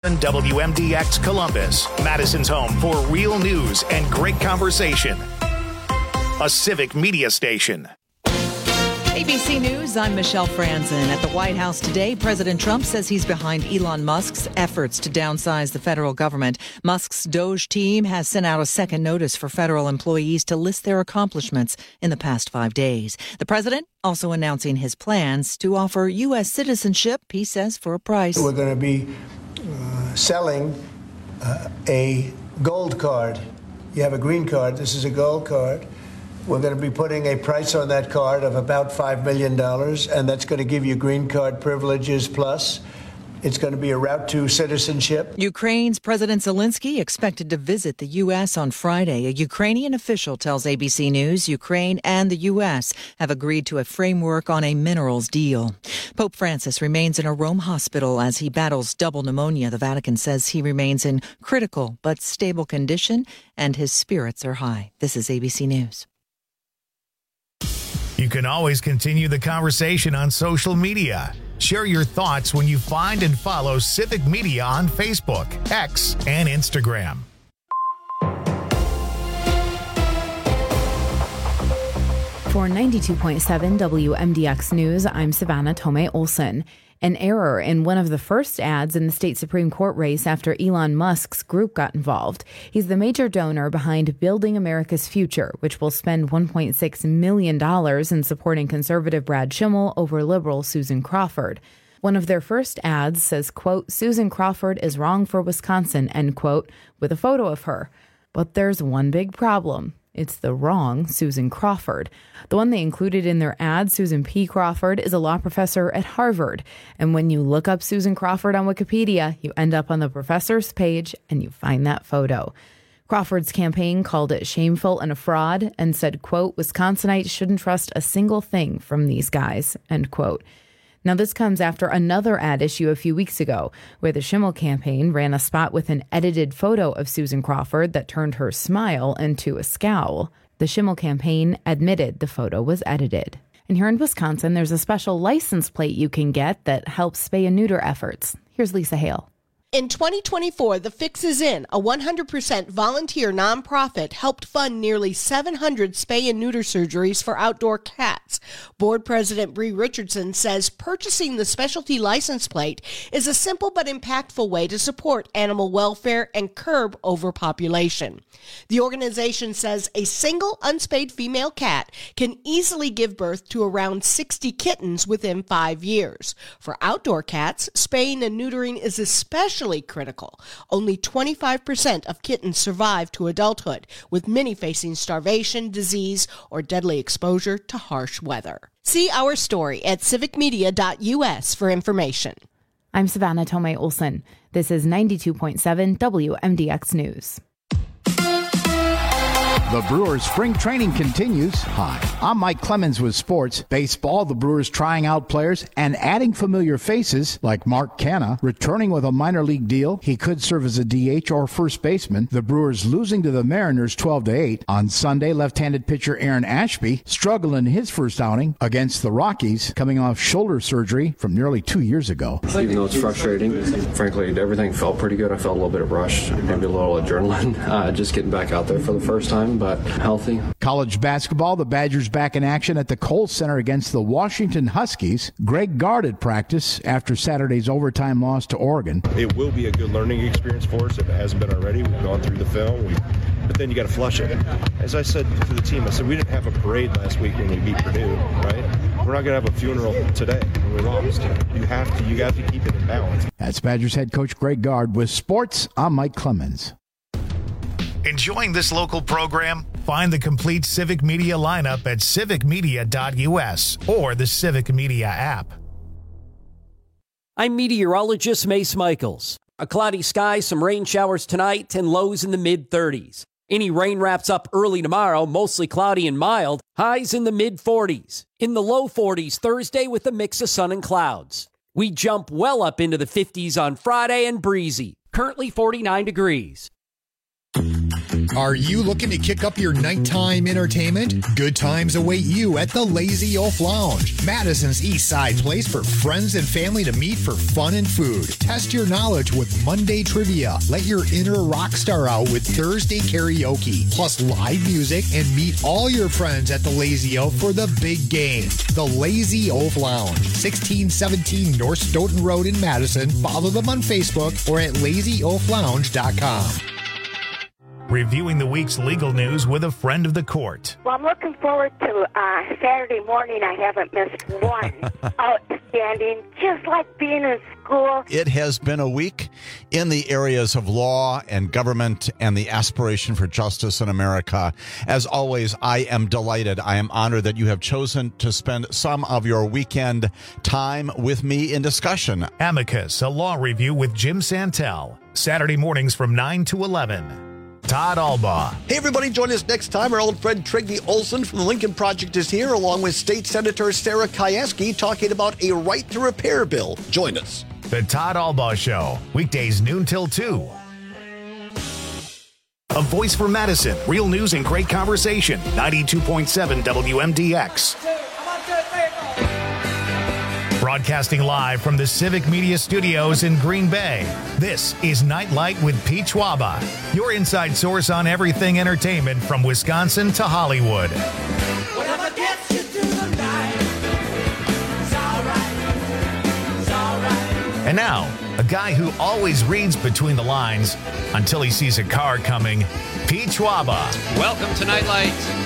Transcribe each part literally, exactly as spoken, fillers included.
W M D X Columbus, Madison's home for real news and great conversation. A Civic Media station. A B C News, I'm Michelle Franzen. At the White House today, President Trump says he's behind Elon Musk's efforts to downsize the federal government. Musk's Doge team has sent out a second notice for federal employees to list their accomplishments in the past five days. The president also announcing his plans to offer U S citizenship, he says, for a price. We're going to be uh, selling uh, a gold card. You have a green card. This is a gold card. We're going to be putting a price on that card of about five million dollars, and that's going to give you green card privileges plus. It's going to be a route to citizenship. Ukraine's President Zelensky expected to visit the U S on Friday. A Ukrainian official tells A B C News Ukraine and the U S have agreed to a framework on a minerals deal. Pope Francis remains in a Rome hospital as he battles double pneumonia. The Vatican says he remains in critical but stable condition and his spirits are high. This is A B C News. You can always continue the conversation on social media. Share your thoughts when you find and follow Civic Media on Facebook, X, and Instagram. For ninety-two point seven W M D X News, I'm Savannah Tomei Olson. An error in one of the first ads in the state Supreme Court race after Elon Musk's group got involved. He's the major donor behind Building America's Future, which will spend one point six million dollars in supporting conservative Brad Schimmel over liberal Susan Crawford. One of their first ads says, quote, Susan Crawford is wrong for Wisconsin, end quote, with a photo of her. But there's one big problem. It's the wrong Susan Crawford. The one they included in their ad, Susan P. Crawford, is a law professor at Harvard. And when you look up Susan Crawford on Wikipedia, you end up on the professor's page and you find that photo. Crawford's campaign called it shameful and a fraud and said, quote, Wisconsinites shouldn't trust a single thing from these guys, end quote. Now, this comes after another ad issue a few weeks ago, where the Schimmel campaign ran a spot with an edited photo of Susan Crawford that turned her smile into a scowl. The Schimmel campaign admitted the photo was edited. And here in Wisconsin, there's a special license plate you can get that helps spay and neuter efforts. Here's Lisa Hale. In twenty twenty-four, The Fix Is In, a one hundred percent volunteer nonprofit, helped fund nearly seven hundred spay and neuter surgeries for outdoor cats. Board President Bree Richardson says purchasing the specialty license plate is a simple but impactful way to support animal welfare and curb overpopulation. The organization says a single unspayed female cat can easily give birth to around sixty kittens within five years. For outdoor cats, spaying and neutering is especially critical. Only twenty-five percent of kittens survive to adulthood, with many facing starvation, disease, or deadly exposure to harsh weather. See our story at civic media dot U S for information. I'm Savannah Tomei Olson. This is ninety-two point seven W M D X News. The Brewers spring training continues. Hi, I'm Mike Clemens with sports. Baseball, the Brewers trying out players and adding familiar faces like Mark Canha, returning with a minor league deal. He could serve as a D H or first baseman. The Brewers losing to the Mariners twelve to eight. On Sunday, left-handed pitcher Aaron Ashby struggled in his first outing against the Rockies, coming off shoulder surgery from nearly two years ago. Even though it's frustrating, frankly, everything felt pretty good. I felt a little bit of rush, maybe a little adrenaline, uh, just getting back out there for the first time. But healthy. College basketball, the Badgers back in action at the Kohl Center against the Washington Huskies. Greg Gard at practice after Saturday's overtime loss to Oregon. It will be a good learning experience for us if it hasn't been already. We've gone through the film, we, but then you got to flush it. As I said to the team, I said we didn't have a parade last week when we beat Purdue, right? We're not going to have a funeral today when we lost. You have to, you have to keep it in balance. That's Badgers head coach Greg Gard with sports. I'm Mike Clemens. Enjoying this local program? Find the complete Civic Media lineup at civic media dot U S or the Civic Media app. I'm meteorologist Mace Michaels. A cloudy sky, some rain showers tonight, and lows in the mid-thirties. Any rain wraps up early tomorrow, mostly cloudy and mild, highs in the mid-forties. In the low forties Thursday with a mix of sun and clouds. We jump well up into the fifties on Friday and breezy. Currently forty-nine degrees. Are you looking to kick up your nighttime entertainment? Good times await you at the Lazy Oaf Lounge, Madison's East Side place for friends and family to meet for fun and food. Test your knowledge with Monday trivia. Let your inner rock star out with Thursday karaoke, plus live music, and meet all your friends at the Lazy Oaf for the big game. The Lazy Oaf Lounge, sixteen seventeen North Stoughton Road in Madison. Follow them on Facebook or at lazy oaf lounge dot com. Reviewing the week's legal news with a friend of the court. Well, I'm looking forward to uh, Saturday morning. I haven't missed one. Outstanding, just like being in school. It has been a week in the areas of law and government and the aspiration for justice in America. As always, I am delighted. I am honored that you have chosen to spend some of your weekend time with me in discussion. Amicus, a law review with Jim Santel. Saturday mornings from nine to eleven. Todd Albaugh. Hey, everybody, join us next time. Our old friend Trygve Olson from the Lincoln Project is here, along with State Senator Sarah Kieski, talking about a right to repair bill. Join us. The Todd Albaugh Show, weekdays noon till two. A voice for Madison, real news and great conversation. ninety-two point seven W M D X. Broadcasting live from the Civic Media Studios in Green Bay, this is Nightlight with Pete Schwaba, your inside source on everything entertainment from Wisconsin to Hollywood. Whatever gets you through the night, it's all right, it's all right. And now, a guy who always reads between the lines until he sees a car coming, Pete Schwaba. Welcome to Nightlight.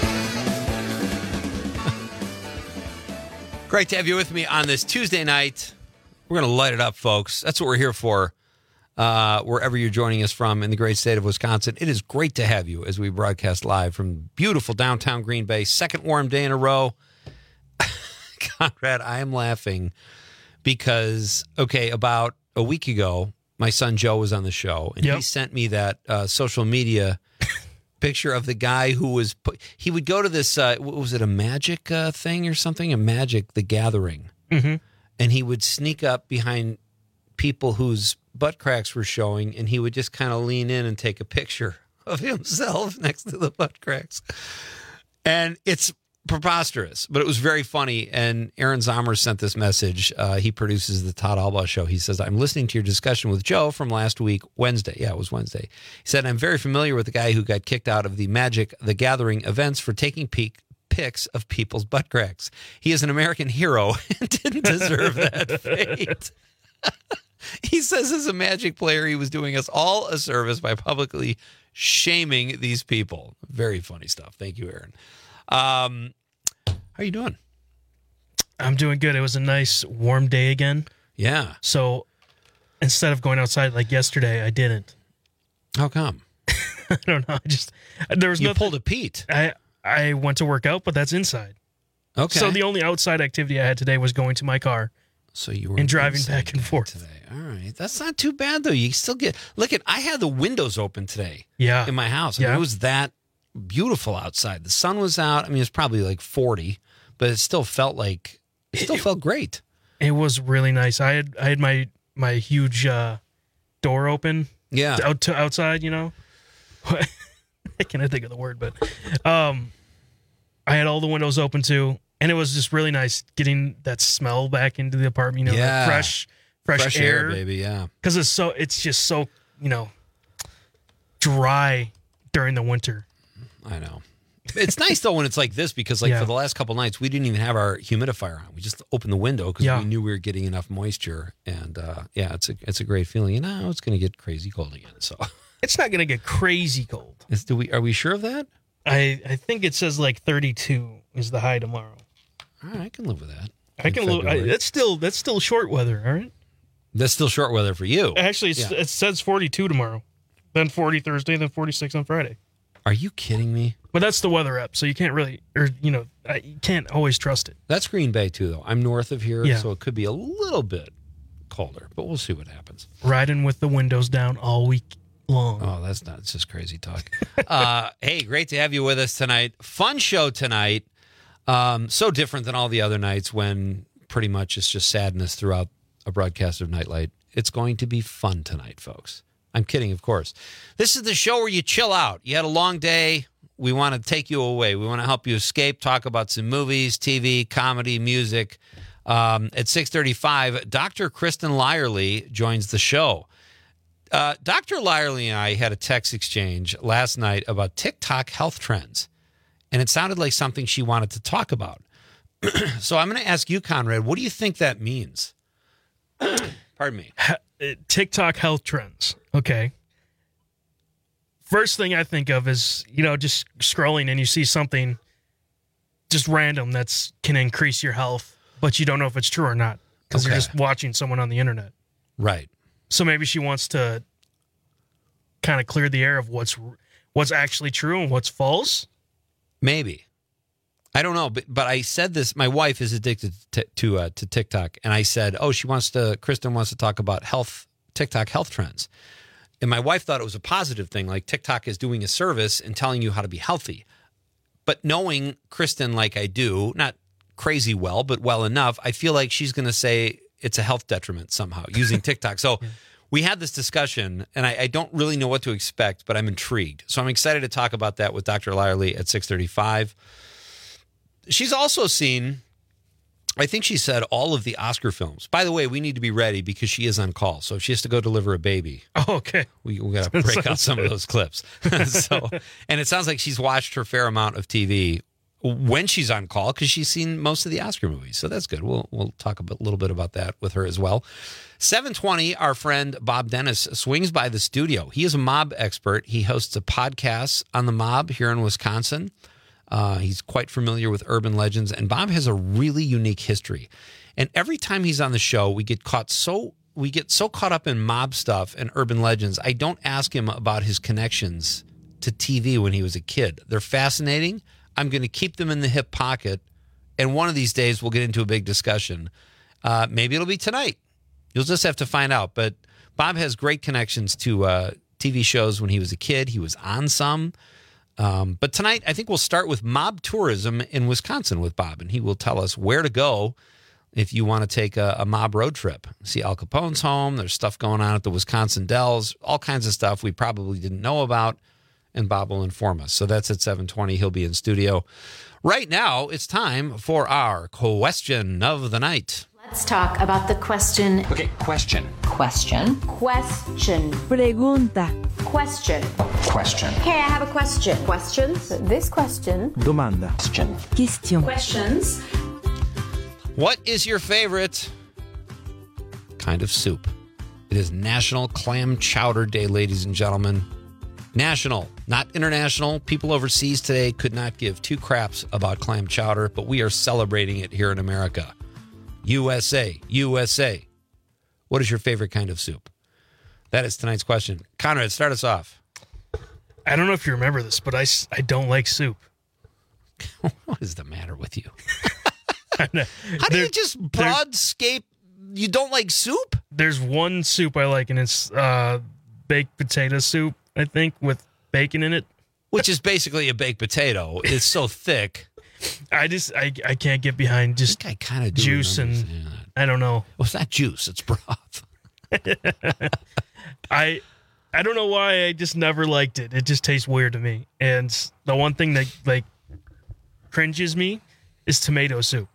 Great to have you with me on this Tuesday night. We're going to light it up, folks. That's what we're here for, uh, wherever you're joining us from in the great state of Wisconsin. It is great to have you as we broadcast live from beautiful downtown Green Bay. Second warm day in a row. Conrad, I am laughing because, okay, about a week ago, my son Joe was on the show, and yep. he sent me that uh, social media picture of the guy who was, he would go to this, uh, was it a magic uh, thing or something? A Magic the Gathering. Mm-hmm. And he would sneak up behind people whose butt cracks were showing, and he would just kind of lean in and take a picture of himself next to the butt cracks. And it's preposterous, but it was very funny. And Aaron Zomer sent this message. Uh, he produces the Todd Albaugh Show. He says, I'm listening to your discussion with Joe from last week, Wednesday. Yeah, it was Wednesday. He said, I'm very familiar with the guy who got kicked out of the Magic the Gathering events for taking peek pics of people's butt cracks. He is an American hero and didn't deserve that fate. He says as a Magic player, he was doing us all a service by publicly shaming these people. Very funny stuff. Thank you, Aaron. Um, how you doing? I'm doing good. It was a nice warm day again. Yeah. So instead of going outside like yesterday, I didn't. How come? I don't know. I just there was you nothing. pulled a Pete. I I went to work out, but that's inside. Okay. So the only outside activity I had today was going to my car. So you were and driving back and forth today. All right, that's not too bad though. You still get look at. I had the windows open today. Yeah. In my house. I yeah. mean, it was that beautiful outside. The sun was out. I mean, it's probably like forty, but it still felt like it still it, felt great. It was really nice. I had I had my my huge uh, door open. Yeah. Out to outside, you know. I can't think of the word, but um, I had all the windows open too, and it was just really nice getting that smell back into the apartment. You know, yeah. like fresh, fresh, fresh air, air, baby. Yeah. Because it's so it's just so you know dry during the winter. I know. It's nice, though, when it's like this, because like yeah. for the last couple nights, we didn't even have our humidifier on. We just opened the window because yeah. we knew we were getting enough moisture. And, uh, yeah, it's a it's a great feeling. And now it's going to get crazy cold again. So it's not going to get crazy cold. Is, do we, are we sure of that? I, I think it says like thirty-two is the high tomorrow. All right, I can live with that. I can live. I, that's still that's still short weather, all right? That's still short weather for you. Actually, it's, yeah. it says forty-two tomorrow, then forty Thursday, then forty-six on Friday. Are you kidding me? But that's the weather app, so you can't really, or you know, you can't always trust it. That's Green Bay too, though. I'm north of here, yeah. so it could be a little bit colder, but we'll see what happens. Riding with the windows down all week long. Oh, that's not. It's just crazy talk. uh, hey, great to have you with us tonight. Fun show tonight. Um, so different than all the other nights when pretty much it's just sadness throughout a broadcast of Nightlight. It's going to be fun tonight, folks. I'm kidding, of course. This is the show where you chill out. You had a long day. We want to take you away. We want to help you escape, talk about some movies, T V, comedy, music. Um, at six thirty-five, Doctor Kristen Lyerly joins the show. Uh, Doctor Lyerly and I had a text exchange last night about TikTok health trends, and it sounded like something she wanted to talk about. So I'm going to ask you, Conrad, what do you think that means? Pardon me. TikTok health trends. Okay. First thing I think of is, you know, just scrolling and you see something just random that's can increase your health, but you don't know if it's true or not because Okay. you're just watching someone on the internet. Right. So maybe she wants to kind of clear the air of what's what's actually true and what's false. Maybe. I don't know, but but I said this. My wife is addicted to to, uh, to TikTok, and I said, "Oh, she wants to." Kristen wants to talk about health TikTok health trends, and my wife thought it was a positive thing, like TikTok is doing a service and telling you how to be healthy. But knowing Kristen like I do, not crazy well, but well enough, I feel like she's going to say it's a health detriment somehow using TikTok. So yeah. We had this discussion, and I, I don't really know what to expect, but I'm intrigued. So I'm excited to talk about that with Doctor Lyerly at six thirty-five. She's also seen, I think she said, all of the Oscar films. By the way, we need to be ready because she is on call. So if she has to go deliver a baby, oh, okay, we, we got to break out some of those clips. So, and it sounds like she's watched her fair amount of T V when she's on call because she's seen most of the Oscar movies. So that's good. We'll we'll talk a bit, little bit about that with her as well. seven twenty, our friend Bob Dennis swings by the studio. He is a mob expert. He hosts a podcast on the mob here in Wisconsin. Uh, he's quite familiar with urban legends, and Bob has a really unique history. And every time he's on the show, we get caught so we get so caught up in mob stuff and urban legends. I don't ask him about his connections to T V when he was a kid. They're fascinating. I'm going to keep them in the hip pocket, and one of these days we'll get into a big discussion. Uh, maybe it'll be tonight. You'll just have to find out. But Bob has great connections to uh, T V shows when he was a kid. He was on some. Um, but tonight, I think we'll start with mob tourism in Wisconsin with Bob, and he will tell us where to go if you want to take a, a mob road trip. See Al Capone's home. There's stuff going on at the Wisconsin Dells, all kinds of stuff we probably didn't know about, and Bob will inform us. So that's at seven twenty. He'll be in studio. Right now, it's time for our question of the night. Let's talk about the question. Okay, question. Question. Question. Pregunta. Question. Question. Okay, I have a question. Questions? This question. Domanda. Question. Question. Questions. What is your favorite kind of soup? It is National Clam Chowder Day, ladies and gentlemen. National, not international. People overseas today could not give two craps about clam chowder, but we are celebrating it here in America. U S A, U S A. What is your favorite kind of soup? That is tonight's question. Conrad, start us off. I don't know if you remember this, but I, I don't like soup. What is the matter with you? How How do you just broadscape? You don't like soup? There's one soup I like, and it's uh, baked potato soup, I think, with bacon in it. Which is basically a baked potato. It's so thick. I just I, I can't get behind just I, I kind of juice and I don't know. Well, it's not juice, it's broth. I I don't know why I just never liked it. It just tastes weird to me. And the one thing that like cringes me is tomato soup.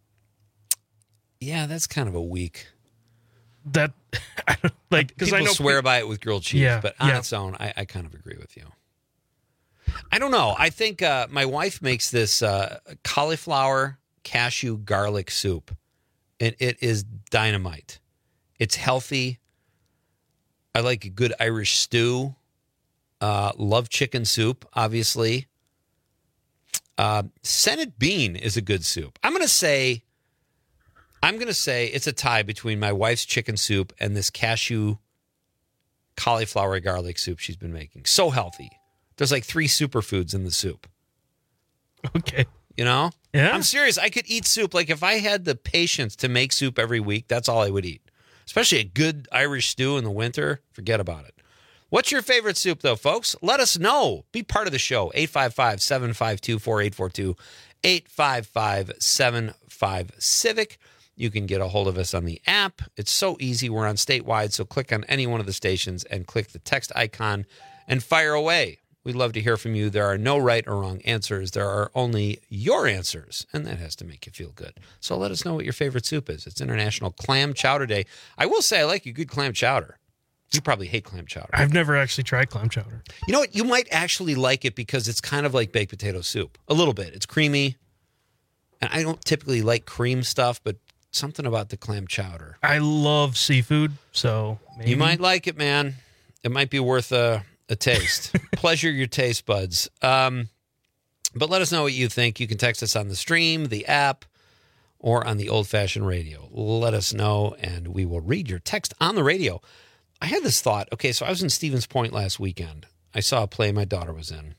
Yeah, that's kind of a weak. That like because people I know swear pe- by it with grilled cheese, Yeah, but on yeah. its own, I, I kind of agree with you. I don't know. I think uh, my wife makes this uh, cauliflower cashew garlic soup, and it is dynamite. It's healthy. I like a good Irish stew. Uh, love chicken soup, obviously. Uh, Senate bean is a good soup. I'm going to say, I'm going to say it's a tie between my wife's chicken soup and this cashew cauliflower garlic soup she's been making. So healthy. There's like three superfoods in the soup. Okay. You know? Yeah. I'm serious. I could eat soup. Like if I had the patience to make soup every week, that's all I would eat. Especially a good Irish stew in the winter. Forget about it. What's your favorite soup, though, folks? Let us know. Be part of the show. eight five five, seven five two, four eight four two. eight five five, seven five, CIVIC. You can get a hold of us on the app. It's so easy. We're on statewide, so click on any one of the stations and click the text icon and fire away. We'd love to hear from you. There are no right or wrong answers. There are only your answers, and that has to make you feel good. So let us know what your favorite soup is. It's International Clam Chowder Day. I will say I like a good clam chowder. You probably hate clam chowder. I've never actually tried clam chowder. You know what? You might actually like it because it's kind of like baked potato soup. A little bit. It's creamy. And I don't typically like cream stuff, but something about the clam chowder. I love seafood, so maybe. You might like it, man. It might be worth a... A taste. Pleasure your taste buds. Um, but let us know what you think. You can text us on the stream, the app, or on the old-fashioned radio. Let us know, and we will read your text on the radio. I had this thought. Okay, so I was in Stevens Point last weekend. I saw a play my daughter was in.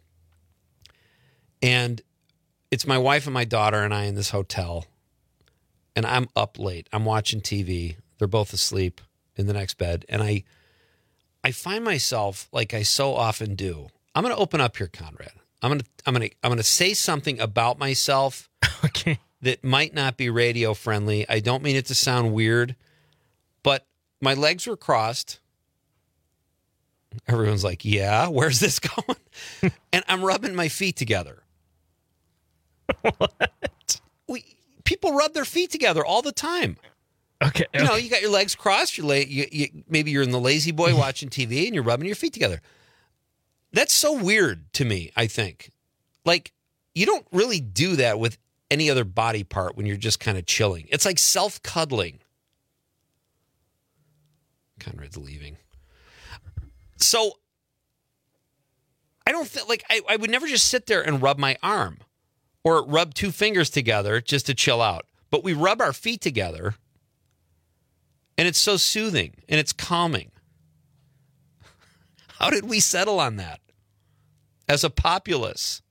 And it's my wife and my daughter and I in this hotel. And I'm up late. I'm watching T V. They're both asleep in the next bed. And I... I find myself, like I so often do, I'm going to open up here, Conrad. I'm going to I'm going to I'm going to say something about myself okay. that might not be radio friendly. I don't mean it to sound weird, but my legs were crossed. Everyone's like, "Yeah, where's this going?" And I'm rubbing my feet together. What? We people rub their feet together all the time. Okay, you know, you got your legs crossed. You're la- you, you, maybe you're in the lazy boy watching T V and you're rubbing your feet together. That's so weird to me, I think. Like, you don't really do that with any other body part when you're just kind of chilling. It's like self-cuddling. Conrad's leaving. So, I don't feel like I, I would never just sit there and rub my arm or rub two fingers together just to chill out. But we rub our feet together. And it's so soothing and it's calming. How did we settle on that as a populace?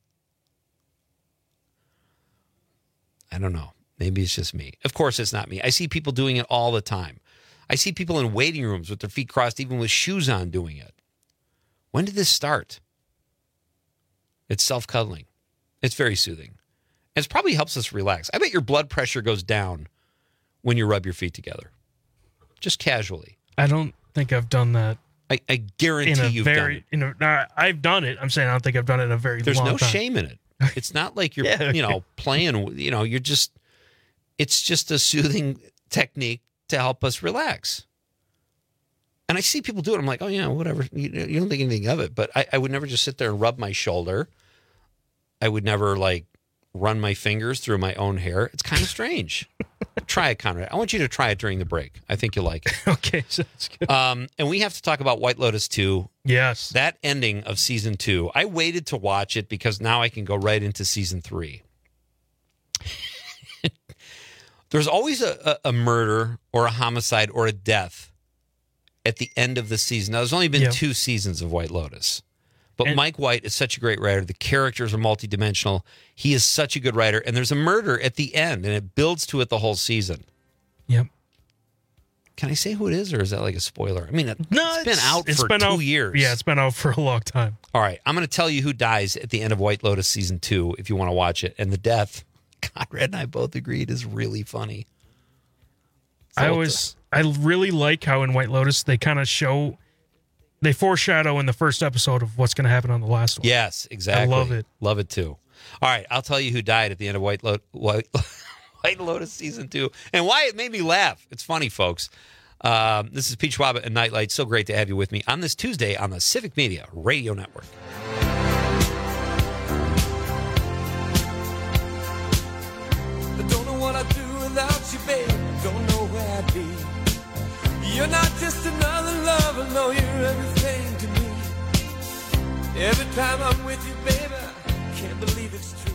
I don't know. Maybe it's just me. Of course, it's not me. I see people doing it all the time. I see people in waiting rooms with their feet crossed, even with shoes on, doing it. When did this start? It's self-cuddling. It's very soothing. And it probably helps us relax. I bet your blood pressure goes down when you rub your feet together. Just casually. I don't think I've done that. I, I guarantee you've very, done it. In a, no, I've done it. I'm saying I don't think I've done it in a very There's long no time. shame in it. It's not like you're, Yeah, okay. you know, playing, you know, you're just, it's just a soothing technique to help us relax. And I see people do it. I'm like, oh, yeah, whatever. You, you don't think anything of it. But I, I would never just sit there and rub my shoulder. I would never, like, run my fingers through my own hair. It's kind of strange. Try it, Conrad. I want you to try it during the break. I think you'll like it. Okay, sounds good. Um, and we have to talk about White Lotus two. Yes. That ending of season two. I waited to watch it because now I can go right into season three. There's always a, a, a murder or a homicide or a death at the end of the season. Now, there's only been Yeah. two seasons of White Lotus. But And- Mike White is such a great writer. The characters are multidimensional. He is such a good writer. And there's a murder at the end, and it builds to it the whole season. Yep. Can I say who it is, or is that like a spoiler? I mean, it, No, it's been out it's for been two out- years. Yeah, it's been out for a long time. All right, I'm going to tell you who dies at the end of White Lotus season two if you want to watch it. And the death, Conrad and I both agreed, is really funny. So I it's always, I really like how in White Lotus they kind of show, they foreshadow in the first episode of what's going to happen on the last one. Yes, exactly. I love it. Love it too. All right, I'll tell you who died at the end of White, Lo- White, White Lotus season two and why it made me laugh. It's funny, folks. Um, this is Pete Schwab at Nightlight. So great to have you with me on this Tuesday on the Civic Media Radio Network. I don't know what I'd do without you, babe. Don't know where I'd be. You're not just another lover, no, you're everything to me. Every time I'm with you, baby, I can't believe it's true.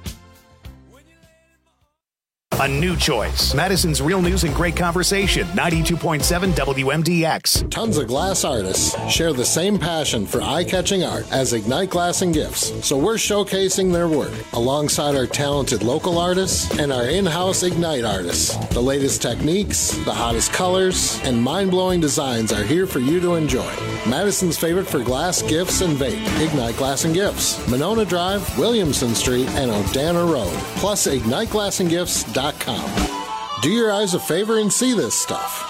A new choice. Madison's Real News and Great Conversation. ninety-two point seven W M D X. Tons of glass artists share the same passion for eye-catching art as Ignite Glass and Gifts, so we're showcasing their work alongside our talented local artists and our in-house Ignite artists. The latest techniques, the hottest colors, and mind-blowing designs are here for you to enjoy. Madison's favorite for glass, gifts, and vape. Ignite Glass and Gifts. Monona Drive, Williamson Street, and Odana Road. Plus, ignite glass and gifts dot com. Do your eyes a favor and see this stuff.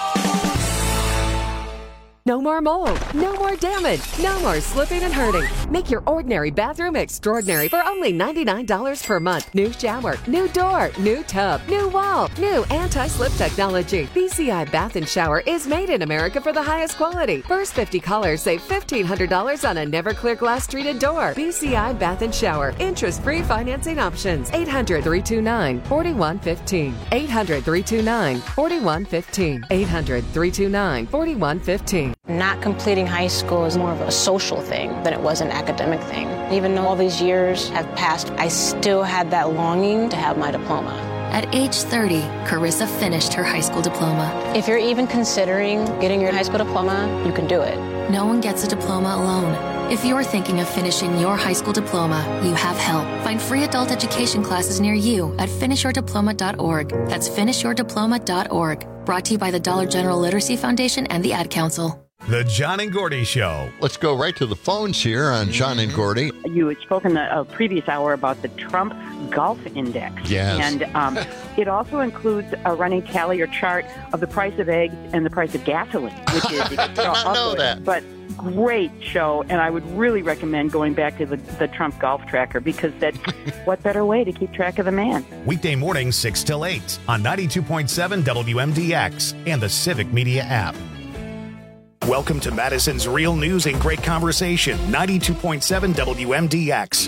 No more mold, no more damage, no more slipping and hurting. Make your ordinary bathroom extraordinary for only ninety-nine dollars per month. New shower, new door, new tub, new wall, new anti-slip technology. B C I Bath and Shower is made in America for the highest quality. First fifty callers save fifteen hundred dollars on a never clear glass treated door. B C I Bath and Shower. Interest-free financing options. eight hundred, three two nine, four one one five. eight hundred, three two nine, four one one five. eight hundred, three two nine, four one one five. Not completing high school is more of a social thing than it was an academic thing. Even though all these years have passed, I still had that longing to have my diploma. At age thirty, Carissa finished her high school diploma. If you're even considering getting your high school diploma, you can do it. No one gets a diploma alone. If you're thinking of finishing your high school diploma, you have help. Find free adult education classes near you at finish your diploma dot org. That's finish your diploma dot org. Brought to you by the Dollar General Literacy Foundation and the Ad Council. The John and Gordy Show. Let's go right to the phones here on John and Gordy. You had spoken the uh, previous hour about the Trump Golf Index. Yes. And um, it also includes a running tally or chart of the price of eggs and the price of gasoline, which is... I did not know that. But great show, and I would really recommend going back to the, the Trump Golf Tracker, because that what better way to keep track of the man? Weekday mornings six till eight on ninety-two point seven W M D X and the Civic Media app. Welcome to Madison's Real News and Great Conversation, ninety-two point seven W M D X.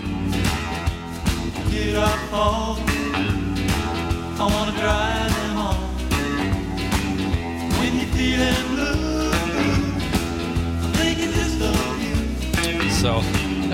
Get up home. I want to drive them home. When you're feeling blue, I'm thinking just of you. So,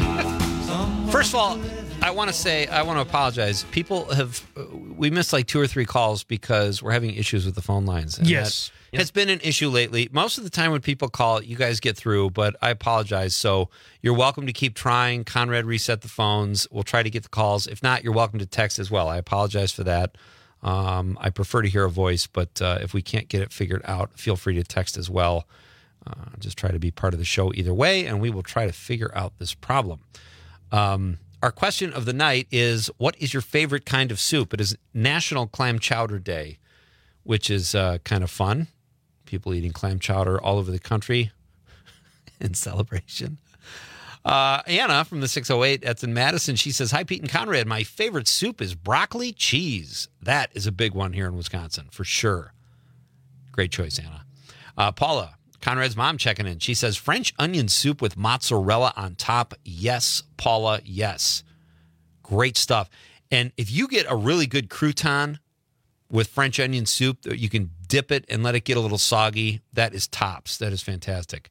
first of all, I want to say, I want to apologize. People have, we missed like two or three calls because we're having issues with the phone lines. And Yes. That has been an issue lately. Most of the time when people call, you guys get through, but I apologize. So you're welcome to keep trying. Conrad reset the phones. We'll try to get the calls. If not, you're welcome to text as well. I apologize for that. Um, I prefer to hear a voice, but uh, if we can't get it figured out, feel free to text as well. Uh, just try to be part of the show either way, and we will try to figure out this problem. Um, our question of the night is, what is your favorite kind of soup? It is National Clam Chowder Day, which is uh, kind of fun. People eating clam chowder all over the country in celebration. Uh, Anna from the six oh eight, that's in Madison. She says, hi, Pete and Conrad. My favorite soup is broccoli cheese. That is a big one here in Wisconsin, for sure. Great choice, Anna. Uh, Paula, Conrad's mom, checking in. She says, French onion soup with mozzarella on top. Yes, Paula, yes. Great stuff. And if you get a really good crouton with French onion soup, you can dip it and let it get a little soggy. That is tops. That is fantastic.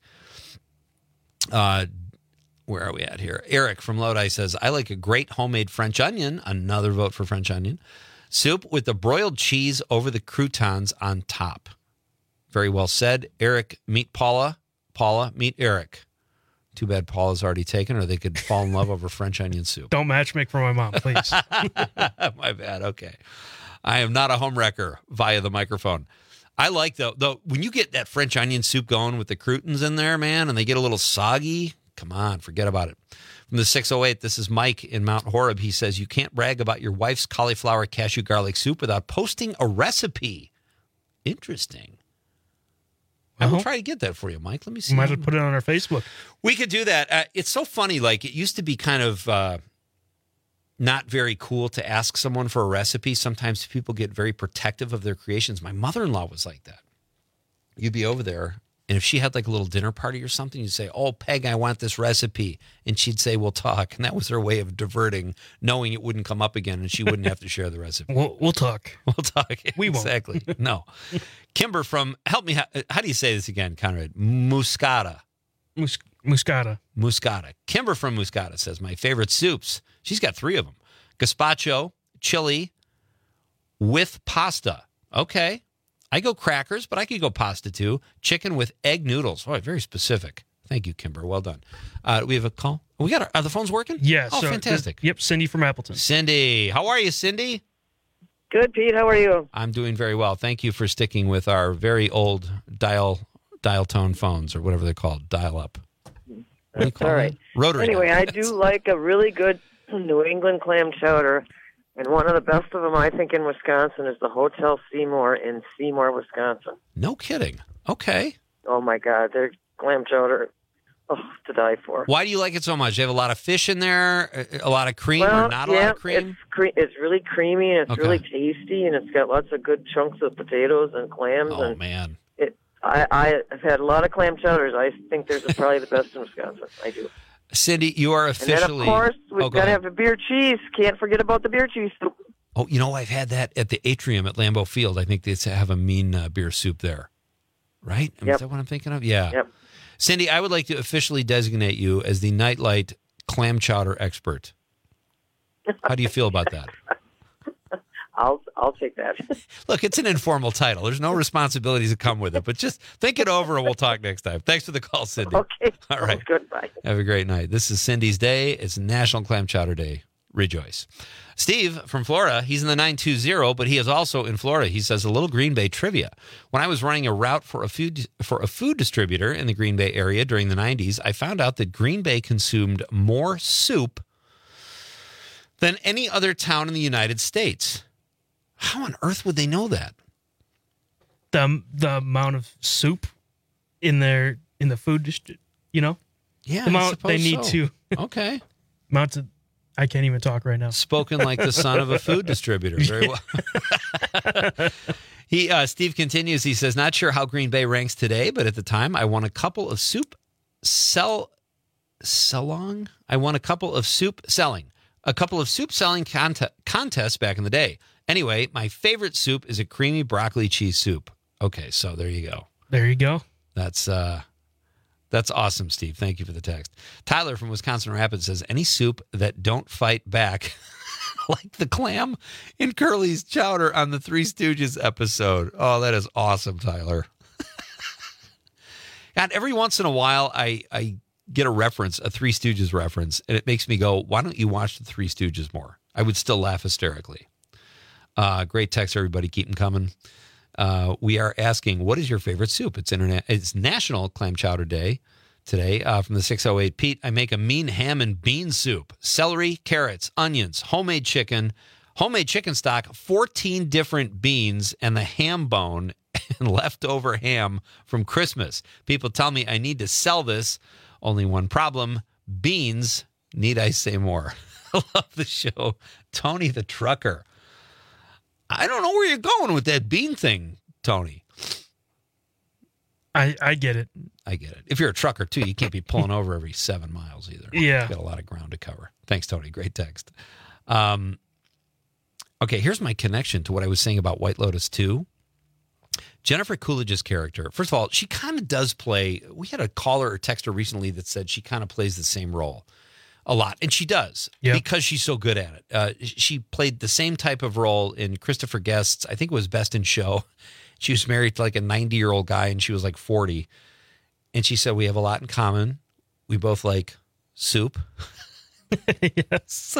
Uh, where are we at here? Eric from Lodi says, I like a great homemade French onion. Another vote for French onion. Soup with the broiled cheese over the croutons on top. Very well said. Eric, meet Paula. Paula, meet Eric. Too bad Paula's already taken, or they could fall in love over French onion soup. Don't matchmake for my mom, please. My bad. Okay. I am not a homewrecker via the microphone. I like, though, though, when you get that French onion soup going with the croutons in there, man, and they get a little soggy, come on, forget about it. From the six oh eight, this is Mike in Mount Horeb. He says, you can't brag about your wife's cauliflower cashew garlic soup without posting a recipe. Interesting. I will try to get that for you, Mike. Let me see. We might have put it on our Facebook. We could do that. Uh, it's so funny. Like, it used to be kind of uh, not very cool to ask someone for a recipe. Sometimes people get very protective of their creations. My mother-in-law was like that. You'd be over there, and if she had like a little dinner party or something, you'd say, oh, Peg, I want this recipe. And she'd say, we'll talk. And that was her way of diverting, knowing it wouldn't come up again and she wouldn't have to share the recipe. We'll, we'll talk. We'll talk. We won't. Exactly. No. Kimber from, help me, how, how do you say this again, Conrad? Muscata. Mus- Muscata. Muscata. Kimber from Muscata says, my favorite soups. She's got three of them. Gazpacho, chili, with pasta. Okay. I go crackers, but I could go pasta too. Chicken with egg noodles. Oh, very specific. Thank you, Kimber. Well done. Uh, we have a call. We got our, are the phones working? Yeah. Oh, so, fantastic. Yep. Cindy from Appleton. Cindy. How are you, Cindy? Good, Pete. How are you? I'm doing very well. Thank you for sticking with our very old dial dial tone phones, or whatever they're called, dial up. That's all right. Rotary. Anyway, dial. I do like a really good New England clam chowder And one of the best of them, I think, in Wisconsin is the Hotel Seymour in Seymour, Wisconsin. No kidding. Okay. Oh, my God. Their clam chowder, oh, to die for. Why do you like it so much? You have a lot of fish in there, a lot of cream, well, or not a yeah, lot of cream? It's, cre- it's really creamy, and it's Okay. really tasty, and it's got lots of good chunks of potatoes and clams. Oh, and man. It, I, I, I've had a lot of clam chowders. I think there's probably the best in Wisconsin. I do. Cindy, you are officially... And then, of course, we've oh, go got to ahead. have the beer cheese. Can't forget about the beer cheese. Oh, you know, I've had that at the Atrium at Lambeau Field. I think they have a mean uh, beer soup there. Right? Yep. Is that what I'm thinking of? Yeah. Yep. Cindy, I would like to officially designate you as the Nightlight clam chowder expert. How do you feel about that? I'll I'll take that. Look, it's an informal title. There's no responsibilities that come with it, but just think it over and we'll talk next time. Thanks for the call, Cindy. Okay. All right. Goodbye. Have a great night. This is Cindy's Day. It's National Clam Chowder Day. Rejoice. Steve from Florida, he's in the nine two zero, but he is also in Florida. He says a little Green Bay trivia. When I was running a route for a food for a food distributor in the Green Bay area during the nineties, I found out that Green Bay consumed more soup than any other town in the United States. How on earth would they know that? The the amount of soup in their in the food district, you know? Yeah, the I amount they suppose need so. to. Okay. Amount of I can't even talk right now. Spoken like the son of a food distributor. Very well. he uh, Steve continues. He says, not sure how Green Bay ranks today, but at the time I won a couple of soup sell selling. I won a couple of soup selling. A couple of soup selling cont- contests back in the day. Anyway, my favorite soup is a creamy broccoli cheese soup. Okay, so there you go. There you go. That's uh That's awesome, Steve. Thank you for the text. Tyler from Wisconsin Rapids says, any soup that don't fight back, like the clam in Curly's chowder on the Three Stooges episode. Oh, that is awesome, Tyler. God, every once in a while, I, I get a reference, a Three Stooges reference, and it makes me go, why don't you watch the Three Stooges more? I would still laugh hysterically. Uh, great text, everybody. Keep them coming. Uh, we are asking, what is your favorite soup? It's internet. It's National Clam Chowder Day today. Uh, from the six oh eight, Pete, I make a mean ham and bean soup. Celery, carrots, onions, homemade chicken, homemade chicken stock, fourteen different beans, and the ham bone and leftover ham from Christmas. People tell me I need to sell this. Only one problem, beans. Need I say more? I love the show. Tony the Trucker. I don't know where you're going with that bean thing, Tony. I I get it. I get it. If you're a trucker, too, you can't be pulling over every seven miles either. Yeah. You've got a lot of ground to cover. Thanks, Tony. Great text. Um, okay, here's my connection to what I was saying about White Lotus two. Jennifer Coolidge's character, first of all, she kind of does play, we had a caller or texter recently that said she kind of plays the same role a lot, and she does, yeah. because she's so good at it. Uh, she played the same type of role in Christopher Guest's, I think it was Best in Show. She was married to like a ninety-year-old guy, and she was like forty. And she said, we have a lot in common. We both like soup. Yes. So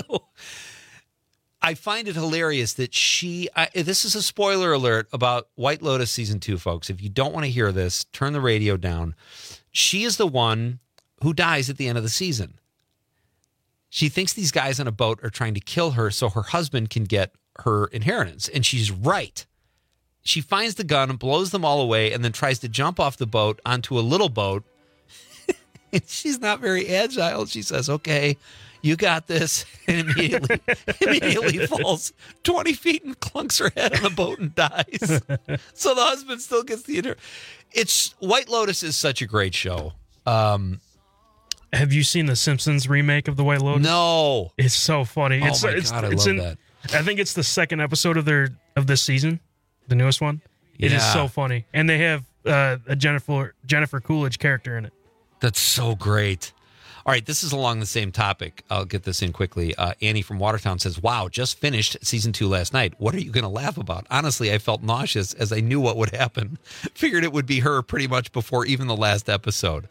I find it hilarious that she, I, this is a spoiler alert about White Lotus season two, folks. If you don't want to hear this, turn the radio down. She is the one who dies at the end of the season. She thinks these guys on a boat are trying to kill her so her husband can get her inheritance. And she's right. She finds the gun and blows them all away and then tries to jump off the boat onto a little boat. And she's not very agile. She says, okay, you got this. And immediately, immediately falls twenty feet and clunks her head on the boat and dies. So the husband still gets the inheritance. It's White Lotus is such a great show. Um, Have you seen the Simpsons remake of the White Lotus? No, it's so funny. Oh it's, my it's, God, I it's love in, that. I think it's the second episode of their of this season, the newest one. It Yeah. is so funny, and they have uh, a Jennifer Jennifer Coolidge character in it. That's so great. All right, this is along the same topic. I'll get this in quickly. Uh, Annie from Watertown says, wow, just finished season two last night. What are you going to laugh about? Honestly, I felt nauseous as I knew what would happen. Figured it would be her pretty much before even the last episode.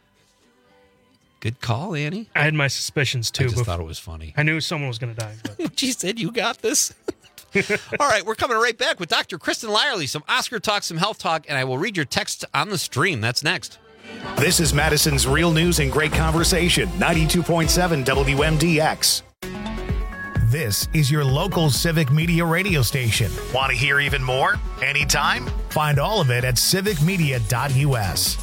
Good call, Annie. I had my suspicions too. I just but thought it was funny. I knew someone was going to die. But. She said, you got this. All right, we're coming right back with Doctor Kristen Lyerly, some Oscar talk, some health talk, and I will read your text on the stream. That's next. This is Madison's Real News and Great Conversation, ninety-two point seven W M D X. This is your local Civic Media radio station. Want to hear even more? Anytime? Find all of it at civic media dot u s.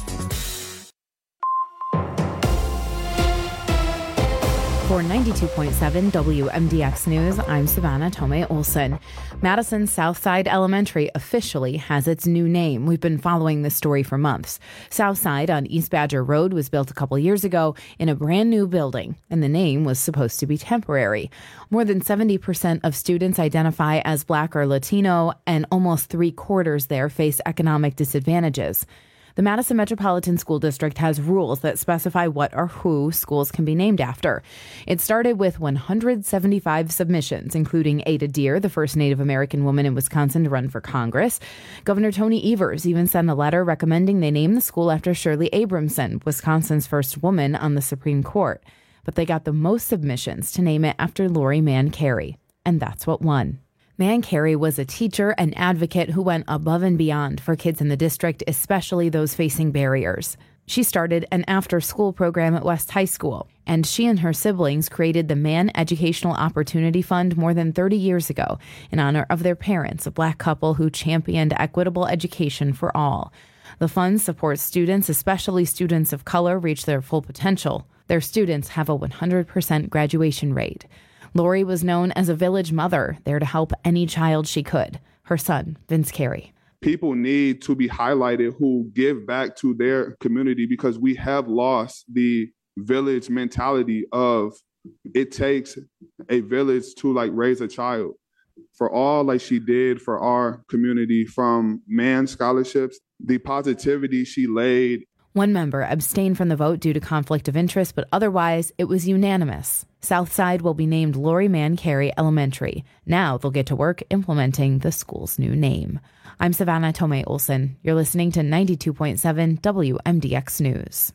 For ninety-two point seven W M D X News, I'm Savannah Tomei Olson. Madison Southside Elementary officially has its new name. We've been following this story for months. Southside on East Badger Road was built a couple years ago in a brand new building, and the name was supposed to be temporary. More than seventy percent of students identify as Black or Latino, and almost three quarters there face economic disadvantages. The Madison Metropolitan School District has rules that specify what or who schools can be named after. It started with one hundred seventy-five submissions, including Ada Deer, the first Native American woman in Wisconsin to run for Congress. Governor Tony Evers even sent a letter recommending they name the school after Shirley Abramson, Wisconsin's first woman on the Supreme Court. But they got the most submissions to name it after Lori Mann Carey, and that's what won. Mann Carey was a teacher and advocate who went above and beyond for kids in the district, especially those facing barriers. She started an after-school program at West High School, and she and her siblings created the Mann Educational Opportunity Fund more than thirty years ago in honor of their parents, a Black couple who championed equitable education for all. The fund supports students, especially students of color, reach their full potential. Their students have a one hundred percent graduation rate. Lori was known as a village mother, there to help any child she could. Her son, Vince Carey. People need to be highlighted who give back to their community, because we have lost the village mentality of it takes a village to like raise a child. For all like she did for our community, from Mann scholarships, the positivity she laid. One member abstained from the vote due to conflict of interest, but otherwise it was unanimous. Southside will be named Lori Mann Carey Elementary. Now they'll get to work implementing the school's new name. I'm Savannah Tomei Olson. You're listening to ninety-two point seven W M D X News.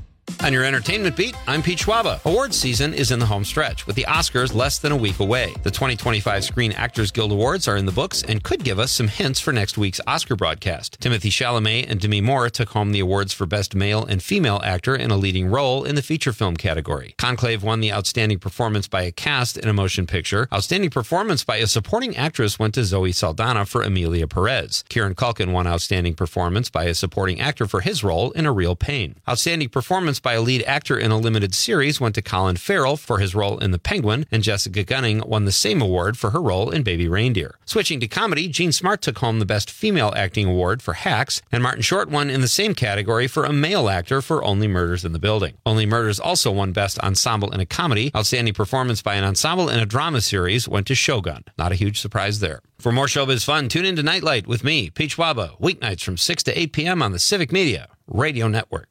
On your entertainment beat, I'm Pete Schwaba. Awards season is in the home stretch, with the Oscars less than a week away. The twenty twenty-five Screen Actors Guild Awards are in the books and could give us some hints for next week's Oscar broadcast. Timothée Chalamet and Demi Moore took home the awards for Best Male and Female Actor in a Leading Role in the feature film category. Conclave won the Outstanding Performance by a Cast in a Motion Picture. Outstanding Performance by a Supporting Actress went to Zoe Saldana for Emilia Perez. Kieran Culkin won Outstanding Performance by a Supporting Actor for his role in A Real Pain. Outstanding Performance by a Lead Actor in a Limited Series went to Colin Farrell for his role in The Penguin, and Jessica Gunning won the same award for her role in Baby Reindeer. Switching to comedy, Jean Smart took home the Best Female Acting Award for Hacks, and Martin Short won in the same category for a male actor for Only Murders in the Building. Only Murders also won Best Ensemble in a Comedy. Outstanding Performance by an Ensemble in a Drama Series went to Shogun. Not a huge surprise there. For more showbiz fun, tune in to Nightlight with me, Pete Schwaba, weeknights from six to eight p.m. on the Civic Media Radio Network.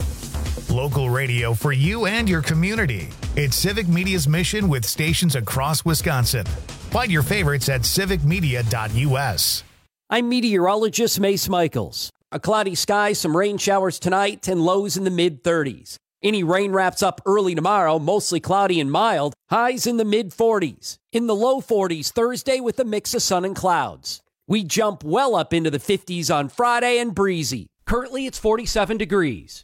Local radio for you and your community. It's Civic Media's mission with stations across Wisconsin. Find your favorites at civic media dot u s. I'm meteorologist Mace Michaels. A cloudy sky, some rain showers tonight, and lows in the mid thirties. Any rain wraps up early tomorrow, mostly cloudy and mild. Highs in the mid forties. In the low forties Thursday with a mix of sun and clouds. We jump well up into the fifties on Friday and breezy. Currently, it's forty-seven degrees.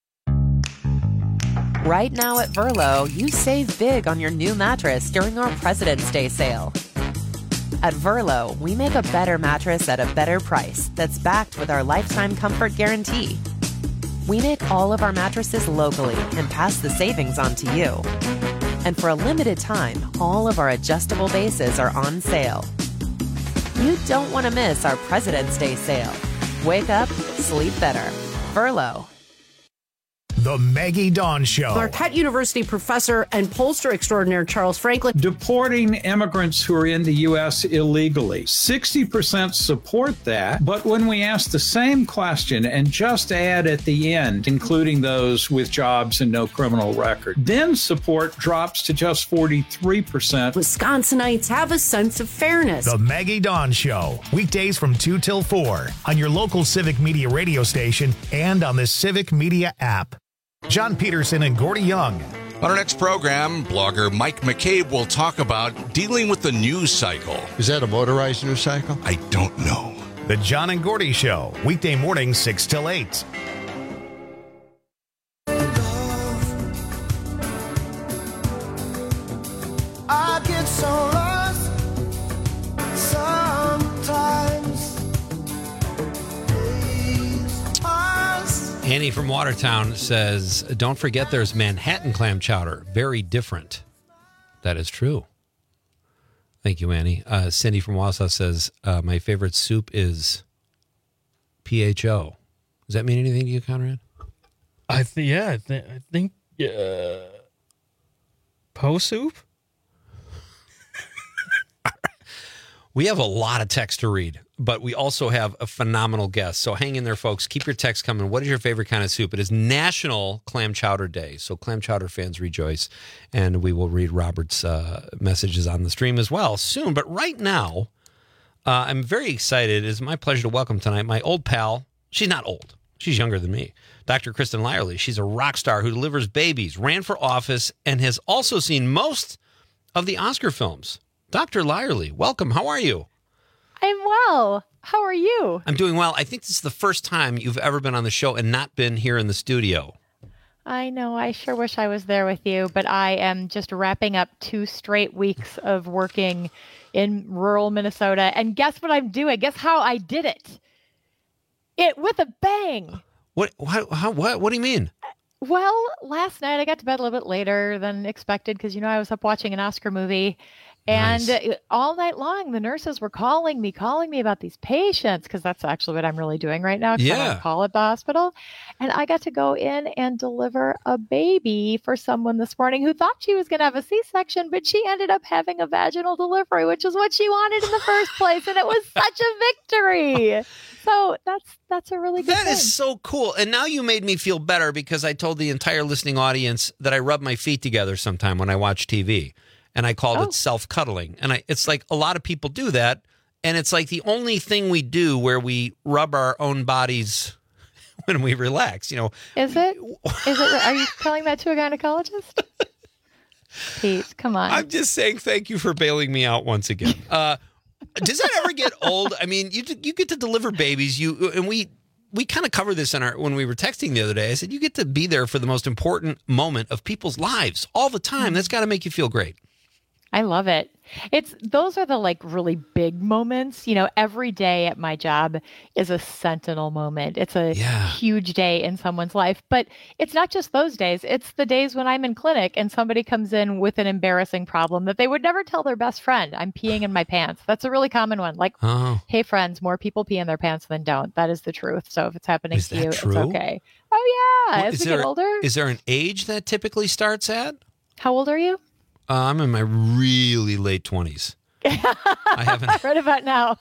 Right now at Verlo, you save big on your new mattress during our President's Day sale. At Verlo, we make a better mattress at a better price that's backed with our lifetime comfort guarantee. We make all of our mattresses locally and pass the savings on to you. And for a limited time, all of our adjustable bases are on sale. You don't want to miss our President's Day sale. Wake up, sleep better. Verlo. The Maggie Dawn Show. Marquette University professor and pollster extraordinaire Charles Franklin. Deporting immigrants who are in the U S illegally. sixty percent support that, but when we ask the same question and just add at the end, including those with jobs and no criminal record, then support drops to just forty-three percent. Wisconsinites have a sense of fairness. The Maggie Dawn Show. Weekdays from two till four on your local Civic Media radio station and on the Civic Media app. John Peterson and Gordy Young. On our next program, blogger Mike McCabe will talk about dealing with the news cycle. Is that a motorized news cycle? I don't know. The John and Gordy Show, weekday morning, six till eight. I get so Annie from Watertown says, don't forget there's Manhattan clam chowder. Very different. That is true. Thank you, Annie. Uh, Cindy from Wausau says, uh, my favorite soup is P H O. Does that mean anything to you, Conrad? I think, yeah, I, th- I think, uh, Po soup? We have a lot of text to read, but we also have a phenomenal guest. So hang in there, folks. Keep your text coming. What is your favorite kind of soup? It is National Clam Chowder Day. So clam chowder fans rejoice. And we will read Robert's uh, messages on the stream as well soon. But right now, uh, I'm very excited. It is my pleasure to welcome tonight my old pal. She's not old. She's younger than me. Doctor Kristen Lyerly. She's a rock star who delivers babies, ran for office, and has also seen most of the Oscar films. Doctor Lyerly, welcome. How are you? I'm well. How are you? I'm doing well. I think this is the first time you've ever been on the show and not been here in the studio. I know. I sure wish I was there with you, but I am just wrapping up two straight weeks of working in rural Minnesota. And guess what I'm doing? Guess how I did it? It with a bang. What? How, how, what? What do you mean? Well, last night I got to bed a little bit later than expected because, you know, I was up watching an Oscar movie. And nice. all night long, the nurses were calling me, calling me about these patients, because that's actually what I'm really doing right now. Yeah. I'm on call at the hospital. And I got to go in and deliver a baby for someone this morning who thought she was going to have a C-section, but she ended up having a vaginal delivery, which is what she wanted in the first place. And it was such a victory. So that's that's a really good That thing. is so cool. And now you made me feel better because I told the entire listening audience that I rub my feet together sometime when I watch T V. And I called oh. it self-cuddling. And I, it's like a lot of people do that. And it's like the only thing we do where we rub our own bodies when we relax, you know. Is it? Is it? Are you telling that to a gynecologist? Pete, come on. I'm just saying thank you for bailing me out once again. Uh, does that ever get old? I mean, you you get to deliver babies. You and we we kind of covered this in our when we were texting the other day. I said you get to be there for the most important moment of people's lives all the time. That's got to make you feel great. I love it. It's those are the like really big moments. You know, every day at my job is a sentinel moment. It's a yeah. huge day in someone's life, but it's not just those days. It's the days when I'm in clinic and somebody comes in with an embarrassing problem that they would never tell their best friend. I'm peeing in my pants. That's a really common one. Like, oh. hey friends, more people pee in their pants than don't. That is the truth. So if it's happening is to you, true? It's okay. Oh yeah. Well, As we there, get older. Is there an age that typically starts at? How old are you? Uh, I'm in my really late twenties. I haven't. Right about now.